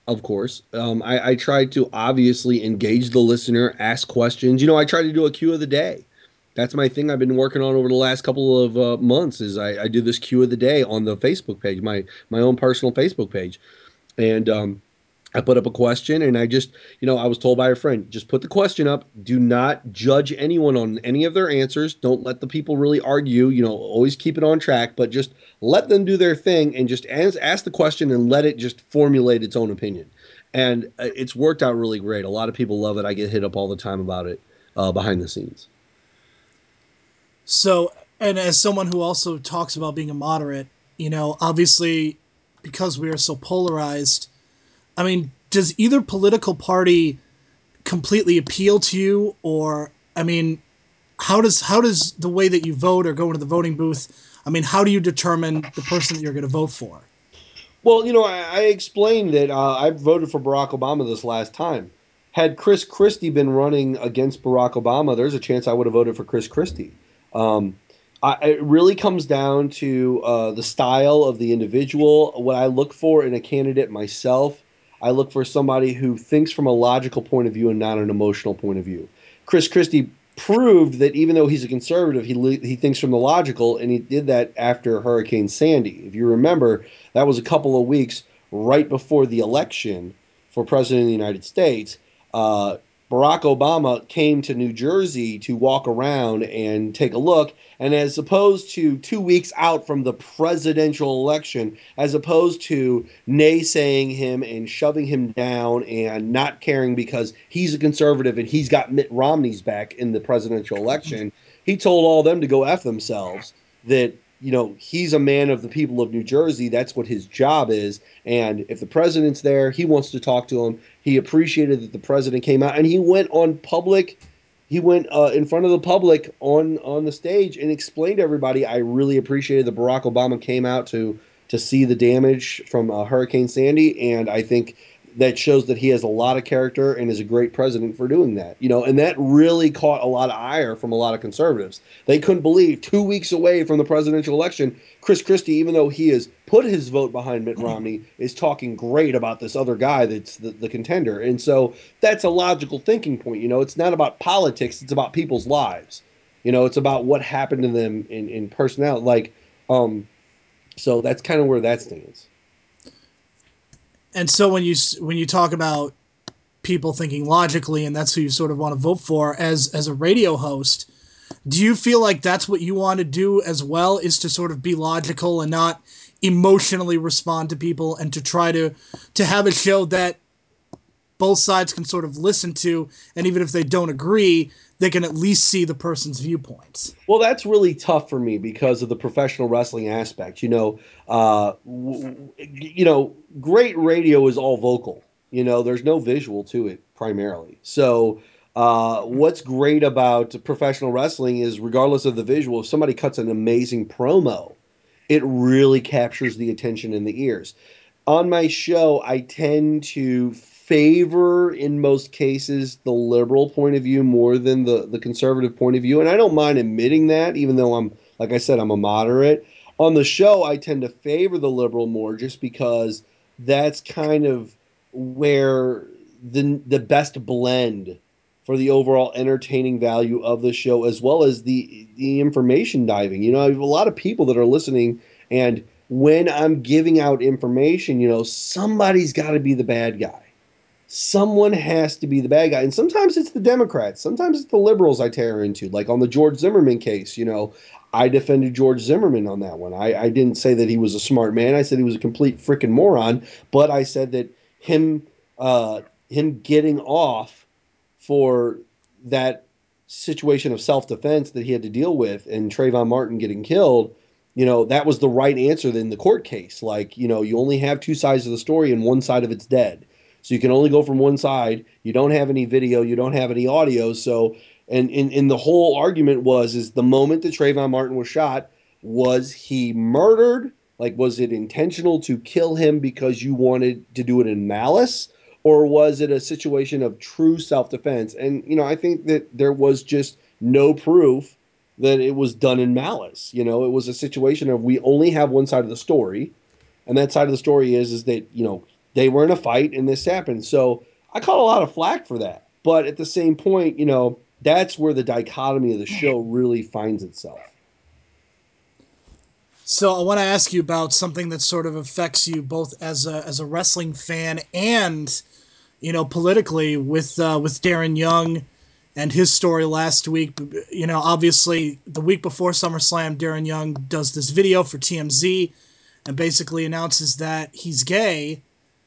of course. Um, I, I try to obviously engage the listener, ask questions. You know, I try to do a Q of the day. That's my thing I've been working on over the last couple of uh, months. Is I, I do this Q of the day on the Facebook page, my my own personal Facebook page, and um, I put up a question and I just, you know, I was told by a friend, just put the question up. Do not judge anyone on any of their answers. Don't let the people really argue, you know, always keep it on track, but just let them do their thing and just ask, ask the question and let it just formulate its own opinion. And uh, it's worked out really great. A lot of people love it. I get hit up all the time about it uh, behind the scenes. So, and as someone who also talks about being a moderate, you know, obviously because we are so polarized, I mean, does either political party completely appeal to you, or I mean, how does how does the way that you vote or go into the voting booth? I mean, how do you determine the person that you're going to vote for? Well, you know, I, I explained that uh, I voted for Barack Obama this last time. Had Chris Christie been running against Barack Obama, there's a chance I would have voted for Chris Christie. Um, I, it really comes down to uh, the style of the individual. What I look for in a candidate myself, I look for somebody who thinks from a logical point of view and not an emotional point of view. Chris Christie proved that even though he's a conservative, he he thinks from the logical, and he did that after Hurricane Sandy. If you remember, that was a couple of weeks right before the election for president of the United States. Uh, Barack Obama came to New Jersey to walk around and take a look. And as opposed to two weeks out from the presidential election, as opposed to naysaying him and shoving him down and not caring because he's a conservative and he's got Mitt Romney's back in the presidential election, he told all them to go F themselves. That you know, he's a man of the people of New Jersey. That's what his job is. And if the president's there, he wants to talk to him. He appreciated that the president came out and he went on public. He went uh, in front of the public on on the stage and explained to everybody. I really appreciated that Barack Obama came out to to see the damage from uh, Hurricane Sandy, and I think that shows that he has a lot of character and is a great president for doing that. You know, and that really caught a lot of ire from a lot of conservatives. They couldn't believe two weeks away from the presidential election, Chris Christie, even though he has put his vote behind Mitt Romney, is talking great about this other guy that's the, the contender. And so that's a logical thinking point. You know, it's not about politics, it's about people's lives. You know, it's about what happened to them in, in personnel. Like, um, so that's kind of where that stands. And so when you when you talk about people thinking logically, and that's who you sort of want to vote for as as a radio host, do you feel like that's what you want to do as well, is to sort of be logical and not emotionally respond to people, and to try to to have a show that both sides can sort of listen to, and even if they don't agree, they can at least see the person's viewpoints? Well, that's really tough for me because of the professional wrestling aspect. You know, uh, w- you know, great radio is all vocal. You know, there's no visual to it primarily. So, uh, what's great about professional wrestling is, regardless of the visual, if somebody cuts an amazing promo, it really captures the attention in the ears. On my show, I tend to favor, in most cases, the liberal point of view more than the, the conservative point of view. And I don't mind admitting that, even though I'm, like I said, I'm a moderate. On the show, I tend to favor the liberal more just because that's kind of where the, the best blend for the overall entertaining value of the show, as well as the the information diving. You know, I have a lot of people that are listening, and when I'm giving out information, you know, somebody's got to be the bad guy. Someone has to be the bad guy. And sometimes it's the Democrats. Sometimes it's the liberals I tear into. Like on the George Zimmerman case, you know, I defended George Zimmerman on that one. I, I didn't say that he was a smart man. I said he was a complete freaking moron. But I said that him uh, him getting off for that situation of self defense that he had to deal with and Trayvon Martin getting killed, you know, that was the right answer in the court case. Like, you know, you only have two sides of the story and one side of it's dead. So you can only go from one side. You don't have any video, you don't have any audio. So, and in and the whole argument was, is the moment that Trayvon Martin was shot, was he murdered? Like, was it intentional to kill him because you wanted to do it in malice? Or was it a situation of true self-defense? And you know, I think that there was just no proof that it was done in malice. You know, it was a situation of, we only have one side of the story, and that side of the story is is that, you know, They were in a fight and this happened. So I caught a lot of flack for that. But at the same point, you know, that's where the dichotomy of the show really finds itself. So I want to ask you about something that sort of affects you both as a as a wrestling fan and you know politically with uh, with Darren Young and his story last week. You know, obviously the week before SummerSlam, Darren Young does this video for T M Z and basically announces that he's gay.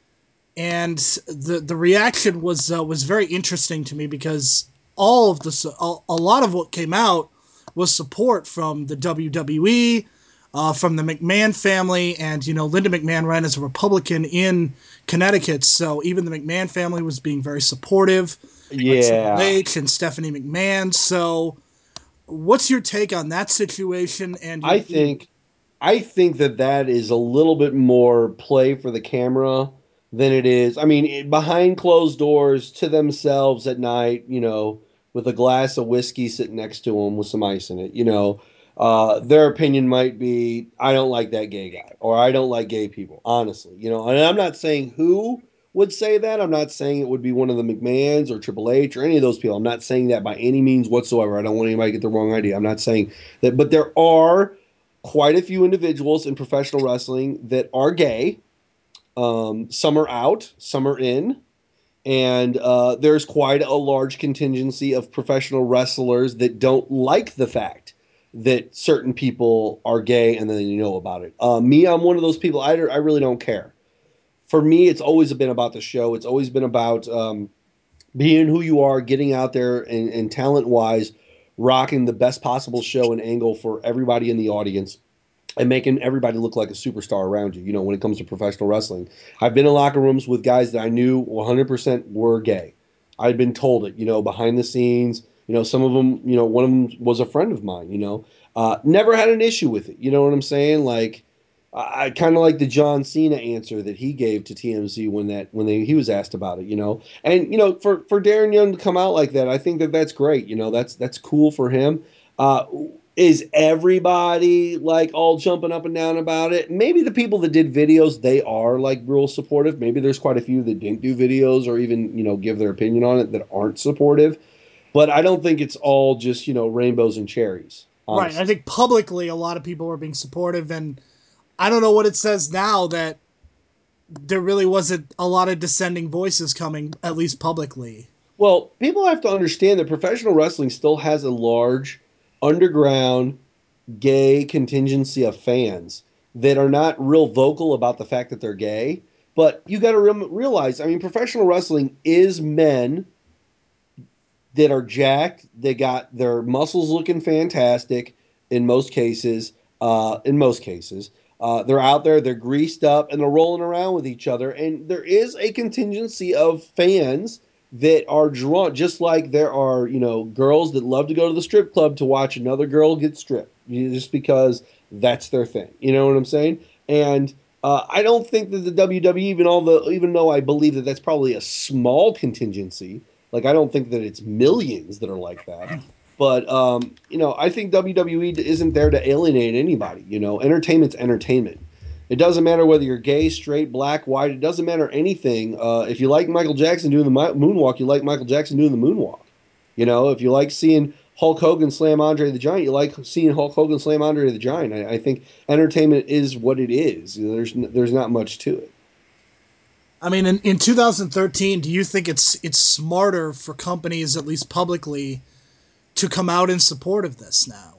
And the the reaction was uh, was very interesting to me because all of the a, a lot of what came out was support from the W W E, uh, from the McMahon family, and you know Linda McMahon ran as a Republican in Connecticut, so even the McMahon family was being very supportive. Uh, Triple Yeah. H and Stephanie McMahon. So, what's your take on that situation and your I view? think I think that that is a little bit more play for the camera than it is. I mean, it- behind closed doors to themselves at night, you know, with a glass of whiskey sitting next to them with some ice in it, you know, uh, their opinion might be, I don't like that gay guy, or I don't like gay people, honestly, you know. And I'm not saying who would say that. I'm not saying it would be one of the McMahons or Triple H or any of those people. I'm not saying that by any means whatsoever. I don't want anybody to get the wrong idea. I'm not saying that, but there are quite a few individuals in professional wrestling that are gay. Um, some are out, some are in. And uh, there's quite a large contingency of professional wrestlers that don't like the fact that certain people are gay and then you know about it. Uh, me, I'm one of those people, I, I really don't care. For me, it's always been about the show. It's always been about um, being who you are, getting out there and, and talent wise, rocking the best possible show and angle for everybody in the audience and making everybody look like a superstar around you, you know, when it comes to professional wrestling. I've been in locker rooms with guys that I knew one hundred percent were gay. I'd been told it, you know, behind the scenes. You know, some of them, you know, one of them was a friend of mine, you know. Uh, never had an issue with it. You know what I'm saying? Like, I, I kind of like the John Cena answer that he gave to T M Z when that when they, he was asked about it, you know. And you know, for for Darren Young to come out like that, I think that that's great. You know, that's that's cool for him. Uh, is everybody like all jumping up and down about it? Maybe the people that did videos, they are like real supportive. Maybe there's quite a few that didn't do videos or even, you know, give their opinion on it that aren't supportive. But I don't think it's all just, you know, rainbows and cherries, Right. I honestly. think publicly a lot of people were being supportive, and I don't know what it says now that there really wasn't a lot of dissenting voices coming, at least publicly. Well, people have to understand that professional wrestling still has a large underground gay contingency of fans that are not real vocal about the fact that they're gay. But you got to re- realize, I mean, professional wrestling is men that are jacked. They got their muscles looking fantastic in most cases. Uh, in most cases, uh, they're out there, they're greased up, and they're rolling around with each other. And there is a contingency of fans that are drawn, just like there are, you know, girls that love to go to the strip club to watch another girl get stripped, you know, just because that's their thing. You know what I'm saying? And uh, I don't think that the W W E, even all the, even though I believe that that's probably a small contingency, like I don't think that it's millions that are like that. But um, you know, I think W W E isn't there to alienate anybody. You know, entertainment's entertainment. It doesn't matter whether you're gay, straight, black, white. It doesn't matter anything. Uh, if you like Michael Jackson doing the moonwalk, you like Michael Jackson doing the moonwalk. You know, if you like seeing Hulk Hogan slam Andre the Giant, you like seeing Hulk Hogan slam Andre the Giant. I, I think entertainment is what it is. You know, there's there's not much to it. I mean, in, in two thousand thirteen, do you think it's it's smarter for companies, at least publicly, to come out in support of this now?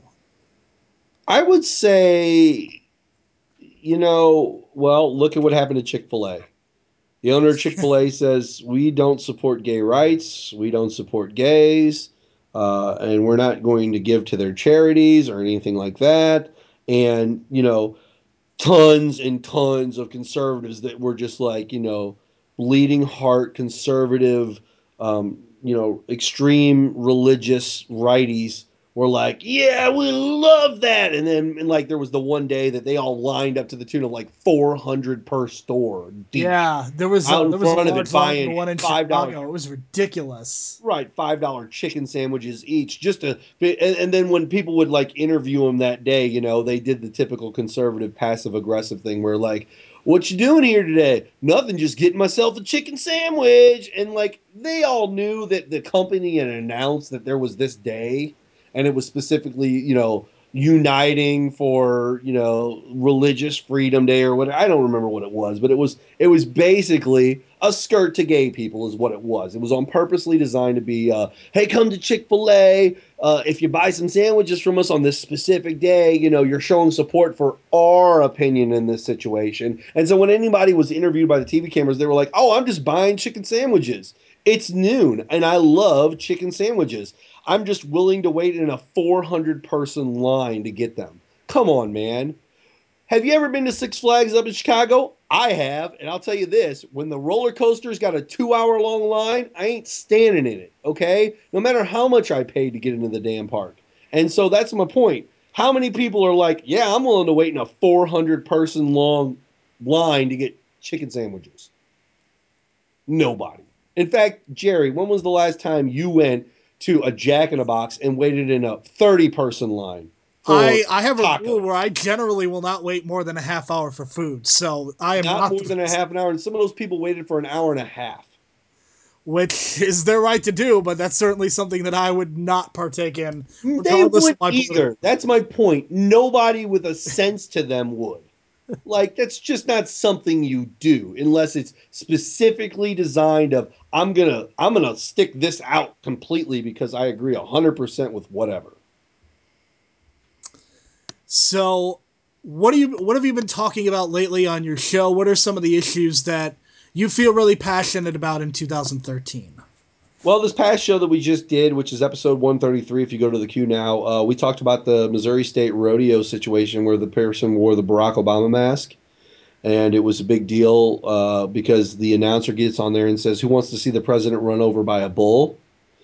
I would say, you know, well, look at what happened to Chick fil A. The owner of Chick fil A says, we don't support gay rights, we don't support gays, uh, and we're not going to give to their charities or anything like that. And, you know, tons and tons of conservatives that were just like, you know, bleeding heart conservative, um, you know, extreme religious righties were like, yeah, we love that. And then, and like, there was the one day that they all lined up to the tune of like four hundred per store deep Yeah, there was out a, in there was a front of it large line for the buying one in five dollar Chicago. It was ridiculous. right five dollar chicken sandwiches each just to and, and then when people would like interview him that day, you know, they did the typical conservative passive aggressive thing where like, what you doing here today? Nothing, just getting myself a chicken sandwich. And like they all knew that the company had announced that there was this day, and it was specifically, you know, uniting for, you know, religious freedom day or what. I don't remember what it was, but it was it was basically a skirt to gay people is what it was. It was on purposely designed to be, uh, hey, come to Chick-fil-A. Uh, if you buy some sandwiches from us on this specific day, you know, you're showing support for our opinion in this situation. And so when anybody was interviewed by the T V cameras, they were like, oh, I'm just buying chicken sandwiches. It's noon, and I love chicken sandwiches. I'm just willing to wait in a four hundred person line to get them. Come on, man. Have you ever been to Six Flags up in Chicago? I have, and I'll tell you this: when the roller coaster's got a two-hour long line, I ain't standing in it. Okay, no matter how much I paid to get into the damn park. And so that's my point. How many people are like, "Yeah, I'm willing to wait in a four hundred person long line to get chicken sandwiches"? Nobody. In fact, Jerry, when was the last time you went to a Jack in a Box and waited in a thirty person line for I I have a rule tacos? where I generally will not wait more than a half hour for food, so I am Not not more the than a half an hour, and some of those people waited for an hour and a half. which is their right to do, but that's certainly something that I would not partake in, They regardless of wouldn't my political. either. That's my point. Nobody with a sense to them would. Like that's just not something you do unless it's specifically designed of I'm gonna I'm gonna stick this out completely because I agree a hundred percent with whatever. So, what do you what have you been talking about lately on your show? What are some of the issues that you feel really passionate about in two thousand thirteen? Well, this past show that we just did, which is episode one thirty-three, if you go to the queue now, uh, we talked about the Missouri State rodeo situation where the person wore the Barack Obama mask. And it was a big deal uh, because the announcer gets on there and says, "Who wants to see the president run over by a bull?"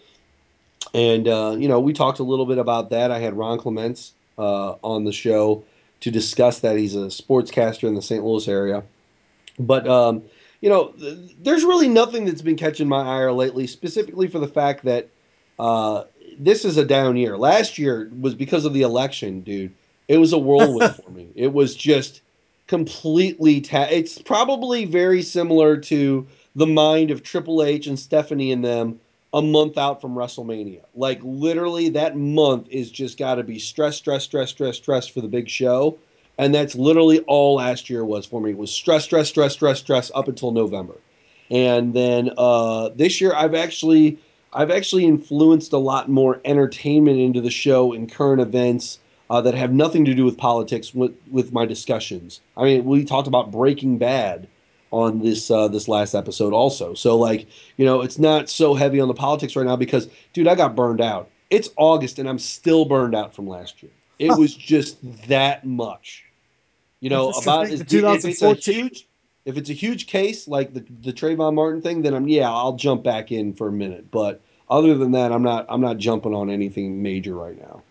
And, uh, you know, we talked a little bit about that. I had Ron Clements uh, on the show to discuss that. He's a sportscaster in the Saint Louis area. But um, you know, th- there's really nothing that's been catching my ire lately, specifically for the fact that uh, this is a down year. Last year was because of the election, dude. It was a whirlwind for me. It was just completely. Ta- it's probably very similar to the mind of Triple H and Stephanie and them a month out from WrestleMania. Like literally, that month is just got to be stress, stress, stress, stress, stress for the big show, and that's literally all last year was for me. It was stress, stress, stress, stress, stress up until November. And then uh, this year I've actually I've actually influenced a lot more entertainment into the show and current events uh, that have nothing to do with politics with, with my discussions. I mean, we talked about Breaking Bad on this uh, this last episode also. So like, you know, it's not so heavy on the politics right now because dude, I got burned out. It's August and I'm still burned out from last year. It was just that much. You And know, just to about think, as the if it's a two thousand fourteen. huge if it's a huge case like the the Trayvon Martin thing, then I'm yeah, I'll jump back in for a minute. But other than that, I'm not I'm not jumping on anything major right now.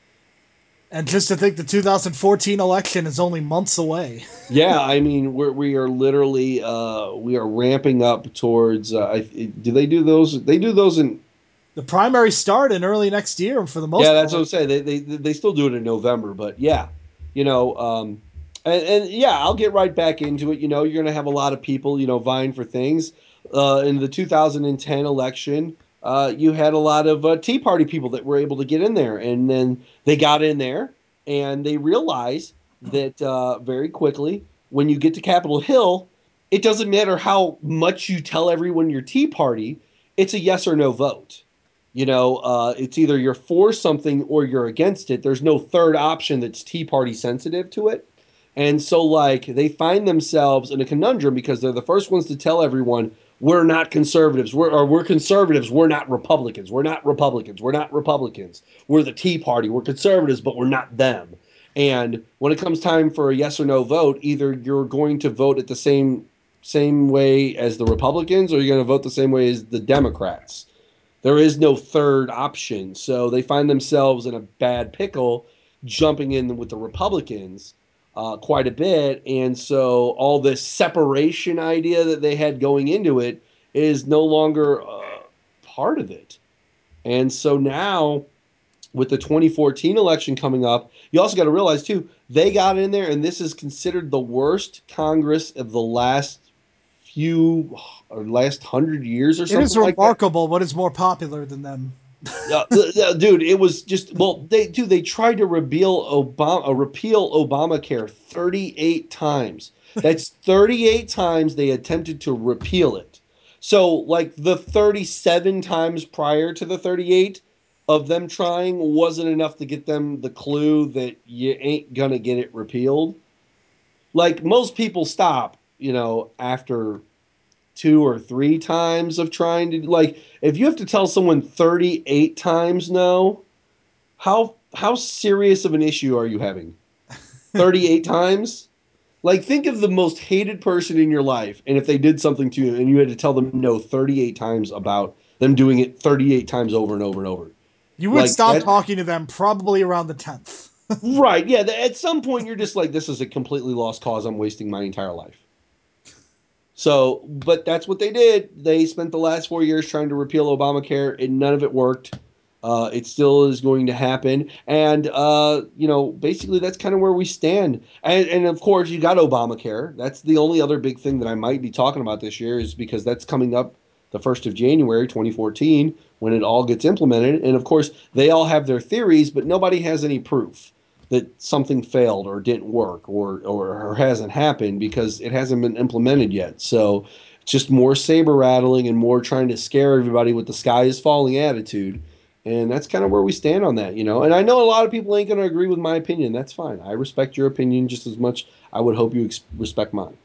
And just to think the two thousand fourteen election is only months away. Yeah, I mean we're we are literally uh we are ramping up towards uh I, do they do those they do those in The primary start in early next year for the yeah, most that's what part. I'm saying. They they they still do it in November, but yeah, you know, um, and, and yeah, I'll get right back into it. You know, you're gonna have a lot of people, you know, vying for things. Uh, in the two thousand ten election, uh, you had a lot of uh, Tea Party people that were able to get in there, and then they got in there, and they realized that uh, very quickly when you get to Capitol Hill, it doesn't matter how much you tell everyone you're Tea Party, it's a yes or no vote. You know, uh, it's either you're for something or you're against it. There's no third option that's Tea Party sensitive to it. And so, like, they find themselves in a conundrum because they're the first ones to tell everyone, we're not conservatives. We're, or we're conservatives. We're not Republicans. We're not Republicans. We're not Republicans. We're the Tea Party. We're conservatives, but we're not them. And when it comes time for a yes or no vote, either you're going to vote at the same same way as the Republicans or you're going to vote the same way as the Democrats. There is no third option. So they find themselves in a bad pickle jumping in with the Republicans uh, quite a bit. And so all this separation idea that they had going into it is no longer uh, part of it. And so now with the twenty fourteen election coming up, you also got to realize too, they got in there, and this is considered the worst Congress of the last few or last hundred years or It is something like that. remarkable what is more popular than them. Yeah, dude, it was just well, they dude, they tried to repeal Obama, uh, repeal Obamacare thirty-eight times. That's thirty-eight times they attempted to repeal it. So, like the thirty-seven times prior to the thirty-eight of them trying wasn't enough to get them the clue that you ain't gonna get it repealed. Like most people stop, you know, after two or three times of trying to like if you have to tell someone thirty-eight times no, how how serious of an issue are you having? thirty-eight times? Like think of the most hated person in your life and if they did something to you and you had to tell them no thirty-eight times about them doing it thirty-eight times over and over and over. You would Like stop that talking to them probably around the tenth. right, yeah, at some point you're just like this is a completely lost cause. I'm wasting my entire life. So, but that's what they did. They spent the last four years trying to repeal Obamacare, and none of it worked. Uh, it still is going to happen, and uh, you know, basically, that's kind of where we stand. And, and of course, you got Obamacare. That's the only other big thing that I might be talking about this year, is because that's coming up the first of January, twenty fourteen, when it all gets implemented. And of course, they all have their theories, but nobody has any proof that something failed or didn't work or, or or hasn't happened because it hasn't been implemented yet. So it's just more saber rattling and more trying to scare everybody with the sky is falling attitude. And that's kind of where we stand on that, you know. And I know a lot of people ain't going to agree with my opinion. That's fine. I respect your opinion just as much. I would hope you ex- respect mine.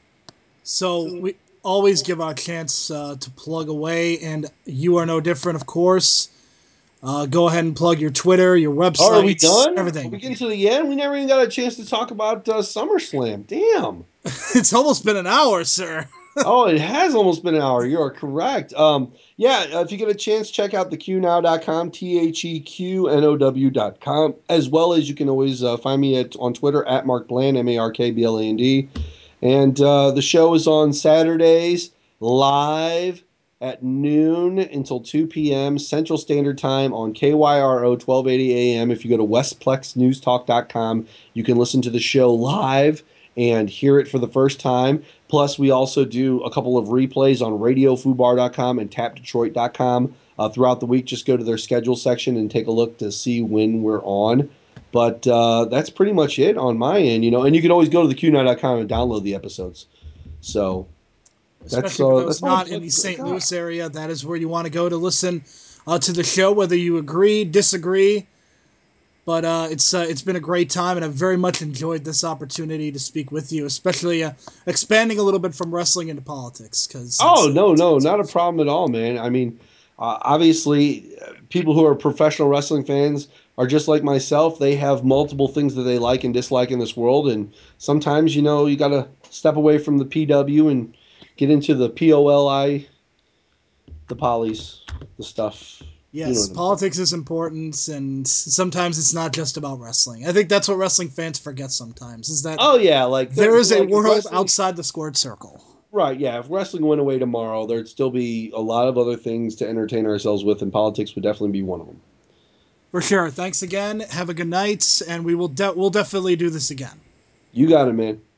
So we always give our chance uh, to plug away, and you are no different, of course. Uh, go ahead and plug your Twitter, your Oh, are we websites, done? Are we everything. getting to the end? We never even got a chance to talk about uh, SummerSlam. Damn. It's almost been an hour, sir. Oh, it has almost been an hour. You are correct. Um, yeah, uh, if you get a chance, check out the q now dot com, T H E Q N O W dot com, as well as you can always uh, find me at on Twitter at Mark Bland, M A R K B L A N D. And uh, the show is on Saturdays live at noon until two p.m. Central Standard Time on K Y R O twelve eighty A M. If you go to westplex news talk dot com, you can listen to the show live and hear it for the first time. Plus, we also do a couple of replays on radio fubar dot com and tap detroit dot com uh, throughout the week. Just go to their schedule section and take a look to see when we're on. But uh, that's pretty much it on my end, you know. And you can always go to the q now dot com and download the episodes. So that's Especially for uh, those that's all not the in the plugs I Saint got. Louis area, that is where you want to go to listen uh, to the show, whether you agree, disagree. But uh, it's uh, it's been a great time, and I've very much enjoyed this opportunity to speak with you, especially uh, expanding a little bit from wrestling into politics, because Oh it's, no, it's no, it's not a problem at all, man. I mean, uh, obviously, uh, people who are professional wrestling fans are just like myself. They have multiple things that they like and dislike in this world, and sometimes, you know, you got to step away from the P W and get into the P O L I, the polys, the stuff. You know yes, what I'm saying? politics is important, and sometimes it's not just about wrestling. I think that's what wrestling fans forget sometimes, is that Oh yeah, like there there, is a like if world wrestling, outside the squared circle. right? Yeah, if wrestling went away tomorrow, there'd still be a lot of other things to entertain ourselves with, and politics would definitely be one of them. For sure. Thanks again. Have a good night, and we will de- we'll definitely do this again. You got it, man.